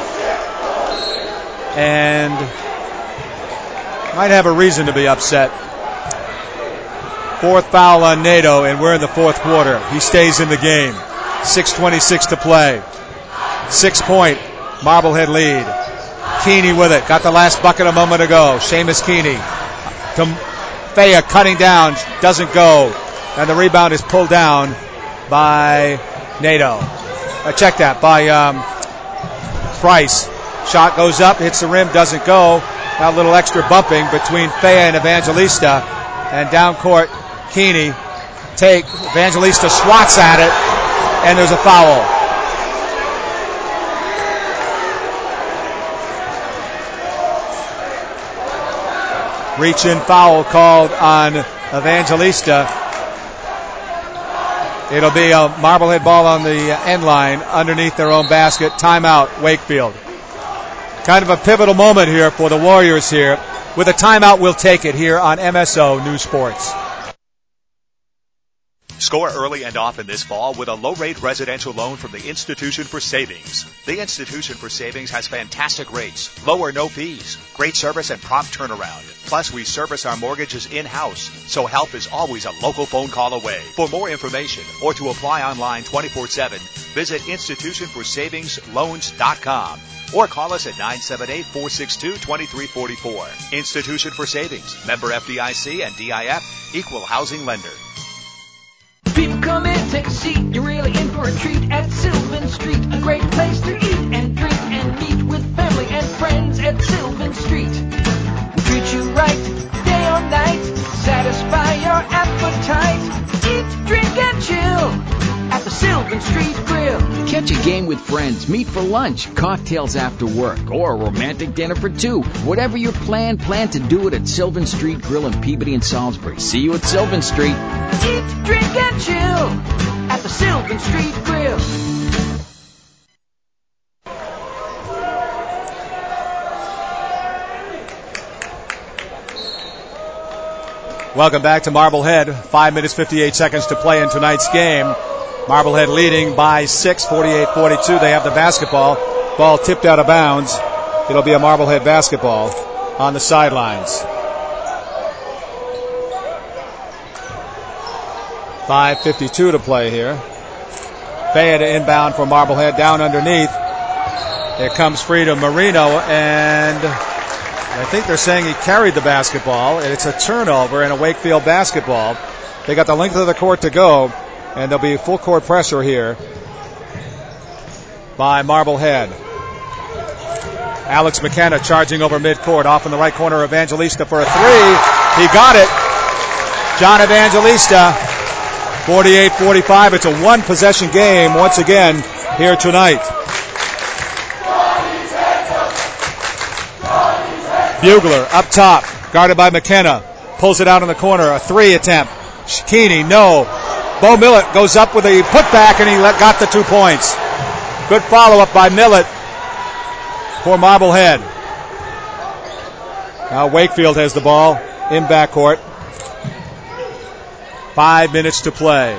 and might have a reason to be upset. Fourth foul on Nato, and we're in the fourth quarter. He stays in the game. six twenty-six to play. Six-point Marblehead lead. Keeney with it. Got the last bucket a moment ago. Seamus Keeney. To Thea cutting down. Doesn't go. And the rebound is pulled down by Nato. Uh, check that. By um, Price. Shot goes up. Hits the rim. Doesn't go. Now a little extra bumping between Thea and Evangelista. And down court, Keeney. Take. Evangelista swats at it. And there's a foul. Reach-in foul called on Evangelista. It'll be a Marblehead ball on the end line underneath their own basket. Timeout, Wakefield. Kind of a pivotal moment here for the Warriors here. With a timeout, we'll take it here on M S O News Sports. Score early and often this fall with a low-rate residential loan from the Institution for Savings. The Institution for Savings has fantastic rates, low or no fees, great service and prompt turnaround. Plus, we service our mortgages in-house, so help is always a local phone call away. For more information or to apply online twenty-four seven, visit institution for savings loans dot com or call us at nine seven eight, four six two, two three four four. Institution for Savings, member F D I C and D I F, equal housing lender. People come in, take a seat, you're really in for a treat at Sylvan Street. A great place to eat and drink and meet with family and friends at Sylvan Street. We'll treat you right, day or night, satisfy your appetite. Eat, drink and chill at the Sylvan Street Grill. Catch a game with friends, meet for lunch, cocktails after work, or a romantic dinner for two. Whatever your plan, plan to do it at Sylvan Street Grill in Peabody and Salisbury. See you at Sylvan Street. Eat, drink, and chill at the Sylvan Street Grill. Welcome back to Marblehead. Five minutes, fifty-eight seconds to play in tonight's game. Marblehead leading by six, forty-eight forty-two. They have the basketball. Ball tipped out of bounds. It'll be a Marblehead basketball on the sidelines. five fifty-two to play here. Thea to inbound for Marblehead, down underneath. Here comes free to Marino, and I think they're saying he carried the basketball, and it's a turnover and a Wakefield basketball. They got the length of the court to go, and there'll be full court pressure here by Marblehead. Alex McKenna charging over midcourt, off in the right corner, Evangelista for a three. He got it. John Evangelista, forty-eight forty-five. It's a one-possession game once again here tonight. Bugler up top, guarded by McKenna. Pulls it out in the corner. A three attempt. Keeney, no. Bo Millett goes up with a putback, and he let, got the two points. Good follow-up by Millett for Marblehead. Now Wakefield has the ball in backcourt. Five minutes to play.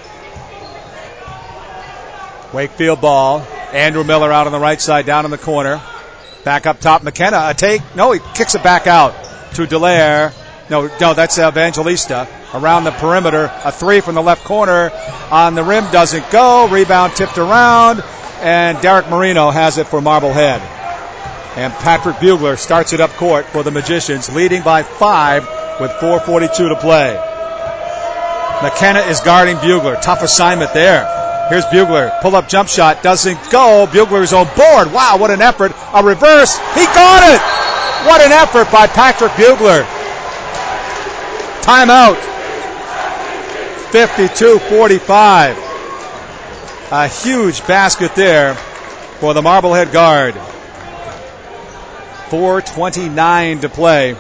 Wakefield ball. Andrew Miller out on the right side, down in the corner. Back up top, McKenna. A take. No, he kicks it back out to Dallaire. No, no, that's Evangelista. Around the perimeter. A three from the left corner. On the rim, doesn't go. Rebound tipped around. And Derek Marino has it for Marblehead. And Patrick Bugler starts it up court for the Magicians, leading by five with four forty-two to play. McKenna is guarding Bugler. Tough assignment there. Here's Bugler. Pull-up jump shot. Doesn't go. Bugler's on board. Wow, what an effort. A reverse. He got it. What an effort by Patrick Bugler. Timeout. fifty-two forty-five. A huge basket there for the Marblehead guard. four twenty-nine to play.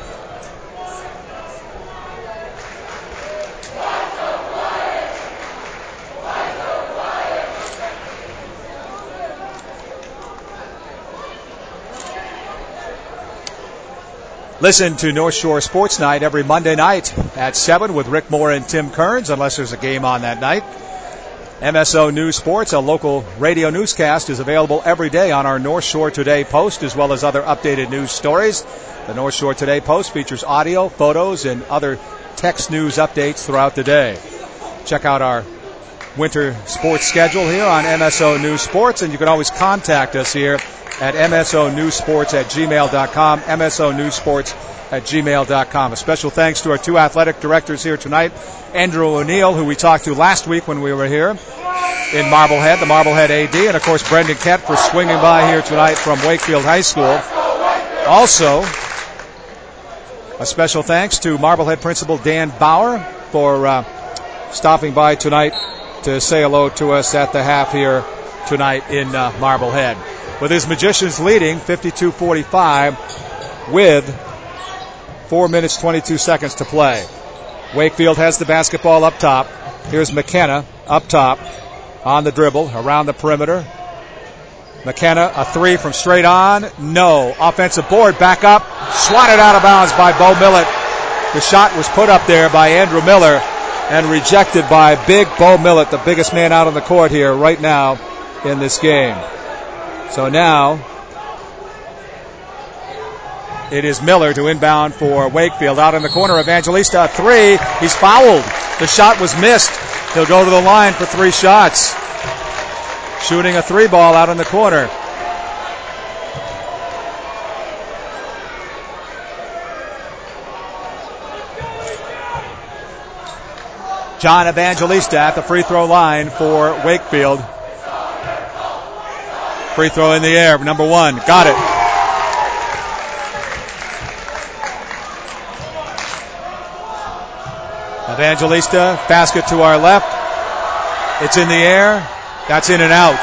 Listen to North Shore Sports Night every Monday night at seven with Rick Moore and Tim Kearns, unless there's a game on that night. M S O News Sports, a local radio newscast, is available every day on our North Shore Today Post, as well as other updated news stories. The North Shore Today Post features audio, photos, and other text news updates throughout the day. Check out our winter sports schedule here on M S O News Sports, and you can always contact us here at M S O News Sports at gmail dot com, M S O News Sports at gmail dot com. A special thanks to our two athletic directors here tonight, Andrew O'Neill, who we talked to last week when we were here in Marblehead, the Marblehead A D, and of course Brendan Kent for swinging by here tonight from Wakefield High School. Also, a special thanks to Marblehead Principal Dan Bauer for uh, stopping by tonight to say hello to us at the half here tonight in uh, Marblehead. With his Magicians leading fifty-two forty-five with four minutes, twenty-two seconds to play. Wakefield has the basketball up top. Here's McKenna up top on the dribble, around the perimeter. McKenna, a three from straight on. No. Offensive board, back up. Swatted out of bounds by Bo Millett. The shot was put up there by Andrew Miller and rejected by big Bo Millett, the biggest man out on the court here right now in this game. So now it is Miller to inbound for Wakefield. Out in the corner, Evangelista, a three. He's fouled. The shot was missed. He'll go to the line for three shots. Shooting a three ball out in the corner. John Evangelista at the free throw line for Wakefield. Free throw in the air, number one. Got it. Evangelista, basket to our left. It's in the air. That's in and out.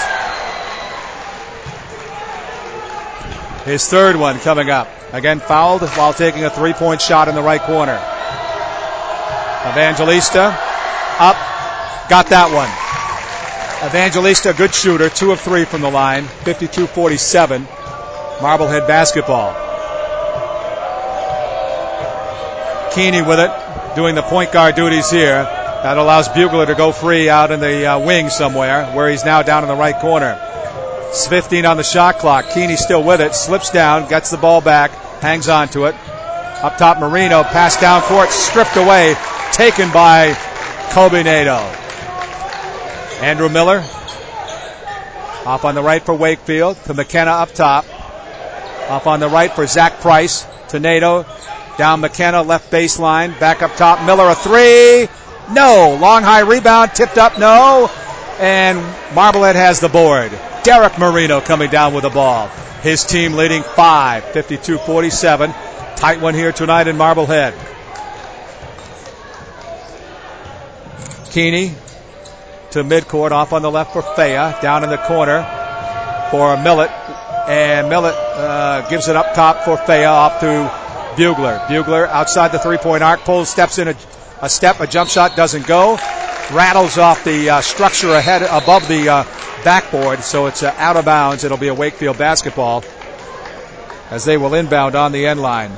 His third one coming up. Again fouled while taking a three-point shot in the right corner. Evangelista up. Got that one. Evangelista, good shooter, two of three from the line, fifty-two forty-seven, Marblehead basketball. Keeney with it, doing the point guard duties here. That allows Bugler to go free out in the uh, wing somewhere, where he's now down in the right corner. It's fifteen on the shot clock. Keeney still with it, slips down, gets the ball back, hangs on to it. Up top, Marino, pass down court, stripped away, taken by Kobe Nato. Andrew Miller off on the right for Wakefield to McKenna up top. Off on the right for Zach Price to Nato. Down McKenna, left baseline. Back up top. Miller a three. No. Long high rebound. Tipped up. No. And Marblehead has the board. Derek Marino coming down with the ball. His team leading five, fifty-two forty-seven. Tight one here tonight in Marblehead. Keeney to midcourt, off on the left for Faya, down in the corner for Millett, and Millett uh, gives it up top for Faya, off to Bugler. Bugler outside the three-point arc, pulls, steps in a, a step, a jump shot doesn't go, rattles off the uh, structure ahead above the uh, backboard, so it's uh, out of bounds. It'll be a Wakefield basketball as they will inbound on the end line.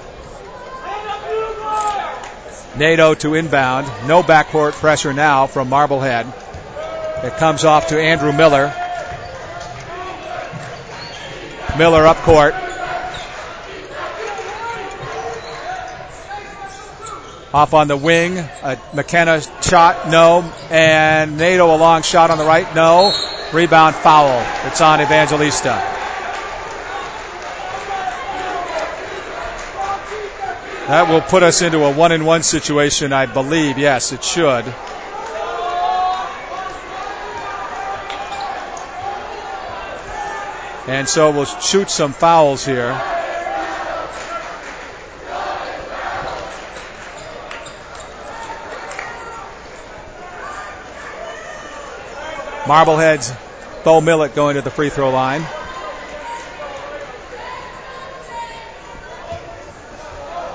Nato to inbound, no backcourt pressure now from Marblehead. It comes off to Andrew Miller. Miller up court. Off on the wing. A McKenna shot, no. And Nato a long shot on the right, no. Rebound foul. It's on Evangelista. That will put us into a one-and-one situation, I believe. Yes, it should. And so we'll shoot some fouls here. Marblehead's Bo Millett going to the free throw line.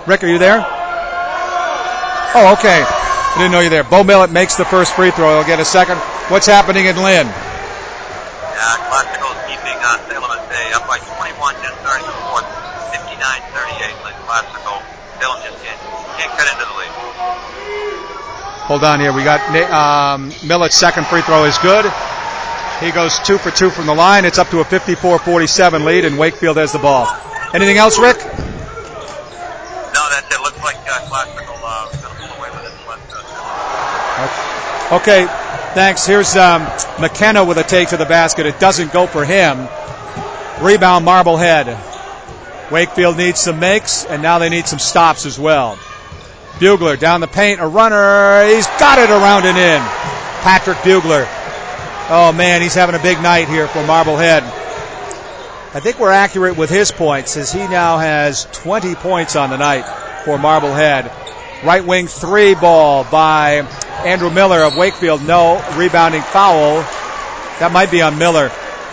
Rick, are you there? Oh, okay. I didn't know you were there. Bo Millett makes the first free throw. He'll get a second. What's happening in Lynn? Yeah, Classical is keeping uh, Salem at bay up by twenty-one just starting the fourth. fifty-nine thirty-eight, Lynn Classical. Salem just can't, can't cut into the lead. Hold on here. We got um, Millett's second free throw is good. He goes two for two from the line. It's up to a fifty-four forty-seven lead, and Wakefield has the ball. Anything else, Rick? No, that's it. Looks like uh, Classical uh, is going to pull away with it. But, uh, Okay, thanks. Here's um, McKenna with a take to the basket. It doesn't go for him. Rebound, Marblehead. Wakefield needs some makes, and now they need some stops as well. Bugler down the paint, a runner. He's got it around and in. Patrick Bugler. Oh, man, he's having a big night here for Marblehead. I think we're accurate with his points, as he now has twenty points on the night for Marblehead. Right wing three ball by Andrew Miller of Wakefield. No, rebounding foul. That might be on Miller.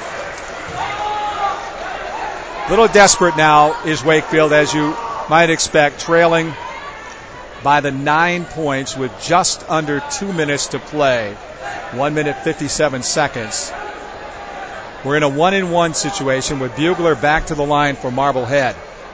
Little desperate now is Wakefield, as you might expect, trailing by the nine points with just under two minutes to play. One minute, fifty-seven seconds. We're in a one-in-one situation with Bugler back to the line for Marblehead.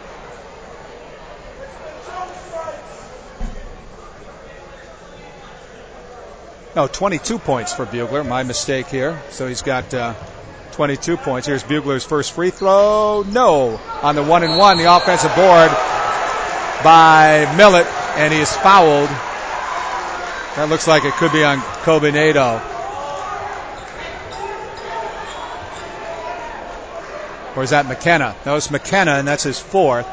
No, twenty-two points for Bugler. My mistake here. So he's got uh, twenty-two points. Here's Bugler's first free throw. No. On the one and one, the offensive board by Millett, and he is fouled. That looks like it could be on Kobe Nadeau. Or is that McKenna? No, it's McKenna, and that's his fourth.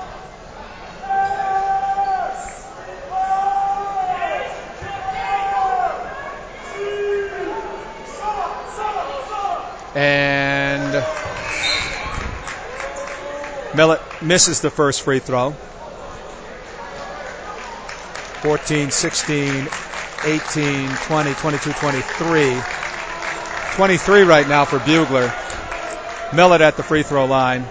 And Millett misses the first free throw. fourteen, sixteen, eighteen, twenty, twenty-two, twenty-three. twenty-three right now for Bugler. Millett at the free throw line.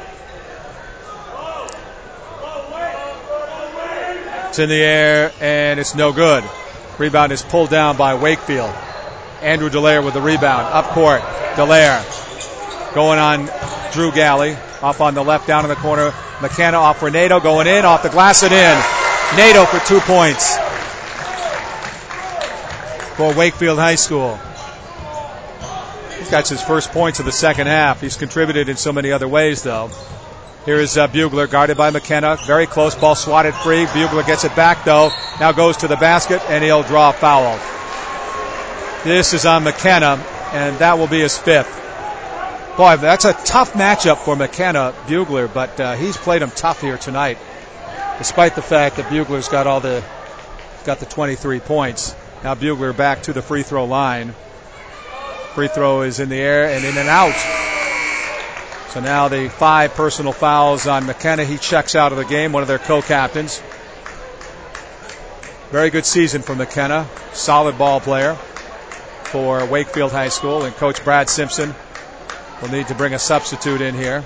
It's in the air, and it's no good. Rebound is pulled down by Wakefield. Andrew Dallaire with the rebound. Up court. Dallaire going on Drew Galley. Off on the left, down in the corner. McKenna off for Nadeau. Going in, off the glass and in. Nadeau for two points for Wakefield High School. That's his first points of the second half. He's contributed in so many other ways, though. Here is uh, Bugler, guarded by McKenna. Very close, ball swatted free. Bugler gets it back, though. Now goes to the basket, and he'll draw a foul. This is on McKenna, and that will be his fifth. Boy, that's a tough matchup for McKenna, Bugler, but uh, he's played him tough here tonight, despite the fact that Bugler's got all the got the twenty-three points. Now Bugler back to the free throw line. Free throw is in the air and in and out. So now the five personal fouls on McKenna. He checks out of the game, one of their co-captains. Very good season for McKenna. Solid ball player for Wakefield High School. And Coach Brad Simpson will need to bring a substitute in here.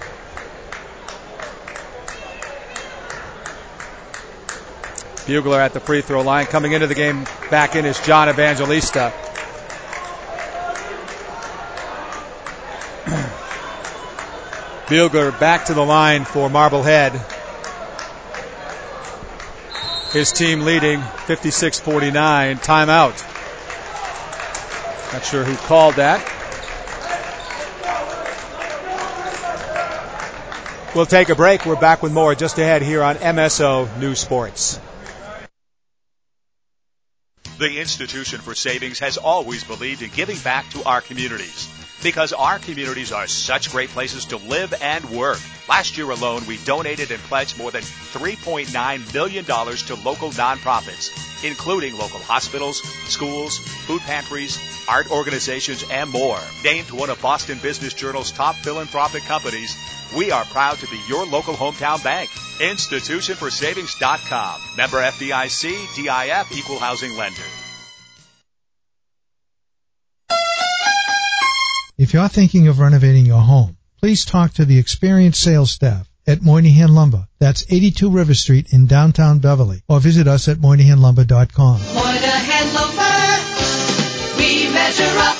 Bugler at the free throw line. Coming into the game back in is John Evangelista. Bugler back to the line for Marblehead. His team leading fifty-six forty-nine. Timeout. Not sure who called that. We'll take a break. We're back with more just ahead here on M S O News Sports. The Institution for Savings has always believed in giving back to our communities, because our communities are such great places to live and work. Last year alone, we donated and pledged more than three point nine million dollars to local nonprofits, including local hospitals, schools, food pantries, art organizations, and more. Named one of Boston Business Journal's top philanthropic companies, we are proud to be your local hometown bank. institution for savings dot com. Member F D I C, D I F, Equal Housing Lender. If you're thinking of renovating your home, please talk to the experienced sales staff at Moynihan Lumber. That's eighty-two River Street in downtown Beverly. Or visit us at Moynihan Lumber dot com. Moynihan Lumber, we measure up.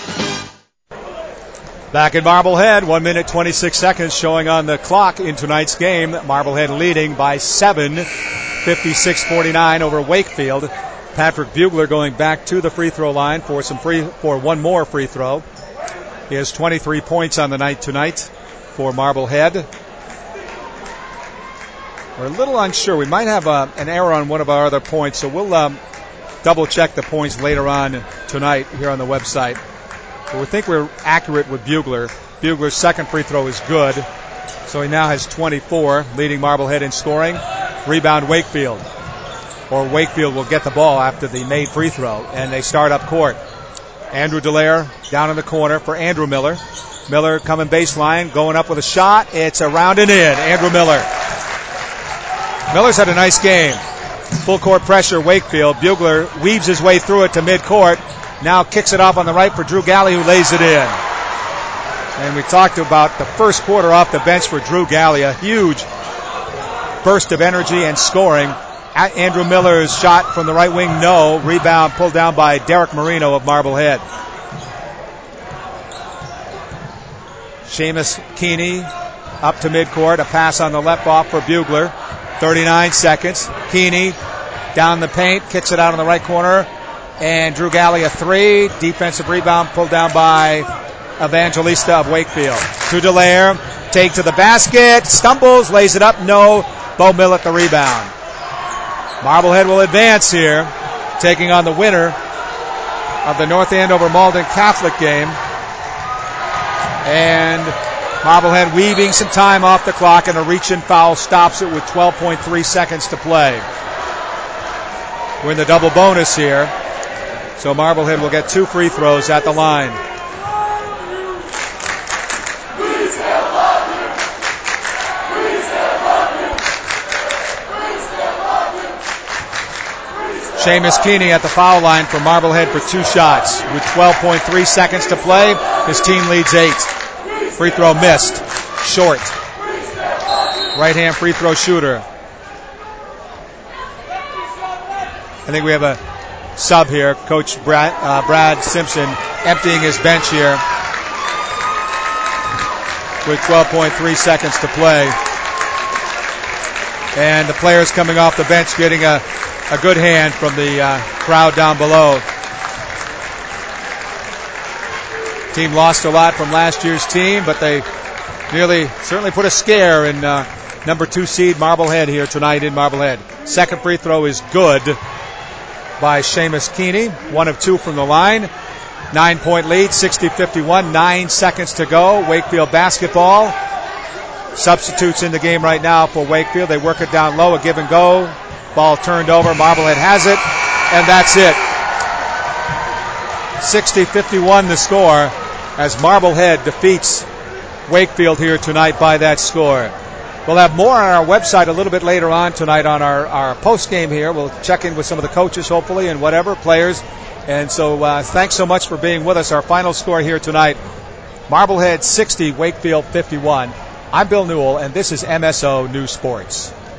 Back at Marblehead, one minute, twenty-six seconds showing on the clock in tonight's game. Marblehead leading by seven, fifty-six forty-nine over Wakefield. Patrick Bugler going back to the free throw line for some free for one more free throw. He has twenty-three points on the night tonight for Marblehead. We're a little unsure. We might have a, an error on one of our other points, so we'll um, double check the points later on tonight here on the website. But we think we're accurate with Bugler. Bugler's second free throw is good, so he now has twenty-four, leading Marblehead in scoring. Rebound Wakefield. Or Wakefield will get the ball after the made free throw, and they start up court. Andrew Dallaire down in the corner for Andrew Miller. Miller coming baseline, going up with a shot. It's around and in. Andrew Miller. Miller's had a nice game. Full court pressure, Wakefield. Bugler weaves his way through it to midcourt. Now kicks it off on the right for Drew Galley, who lays it in. And we talked about the first quarter off the bench for Drew Galley. A huge burst of energy and scoring. At Andrew Miller's shot from the right wing, no. Rebound pulled down by Derek Marino of Marblehead. Seamus Keeney up to midcourt. A pass on the left off for Bugler. thirty-nine seconds. Keeney down the paint, kicks it out in the right corner. And Drew Galley a three. Defensive rebound pulled down by Evangelista of Wakefield. To Dallaire. Take to the basket. Stumbles. Lays it up. No. Bo Millett the rebound. Marblehead will advance here, taking on the winner of the North Andover Malden Catholic game. And Marblehead weaving some time off the clock, and a reach-in foul stops it with twelve point three seconds to play. We're in the double bonus here, so Marblehead will get two free throws at the line. Seamus Keeney at the foul line for Marblehead for two shots. With twelve point three seconds to play, his team leads eight. Free throw missed. Short. Right-hand free throw shooter. I think we have a sub here. Coach Brad, uh, Brad Simpson emptying his bench here with twelve point three seconds to play. And the players coming off the bench getting a, a good hand from the uh, crowd down below. Team lost a lot from last year's team, but they nearly certainly put a scare in uh, number two seed Marblehead here tonight in Marblehead. Second free throw is good by Seamus Keeney. One of two from the line. Nine-point lead, sixty fifty-one. Nine seconds to go. Wakefield basketball. Substitutes in the game right now for Wakefield. They work it down low, a give and go. Ball turned over. Marblehead has it, and that's it. sixty fifty-one the score as Marblehead defeats Wakefield here tonight by that score. We'll have more on our website a little bit later on tonight on our, our post game here. We'll check in with some of the coaches, hopefully, and whatever, players. And so uh, thanks so much for being with us. Our final score here tonight, Marblehead sixty, Wakefield fifty-one. I'm Bill Newell, and this is M S O News Sports.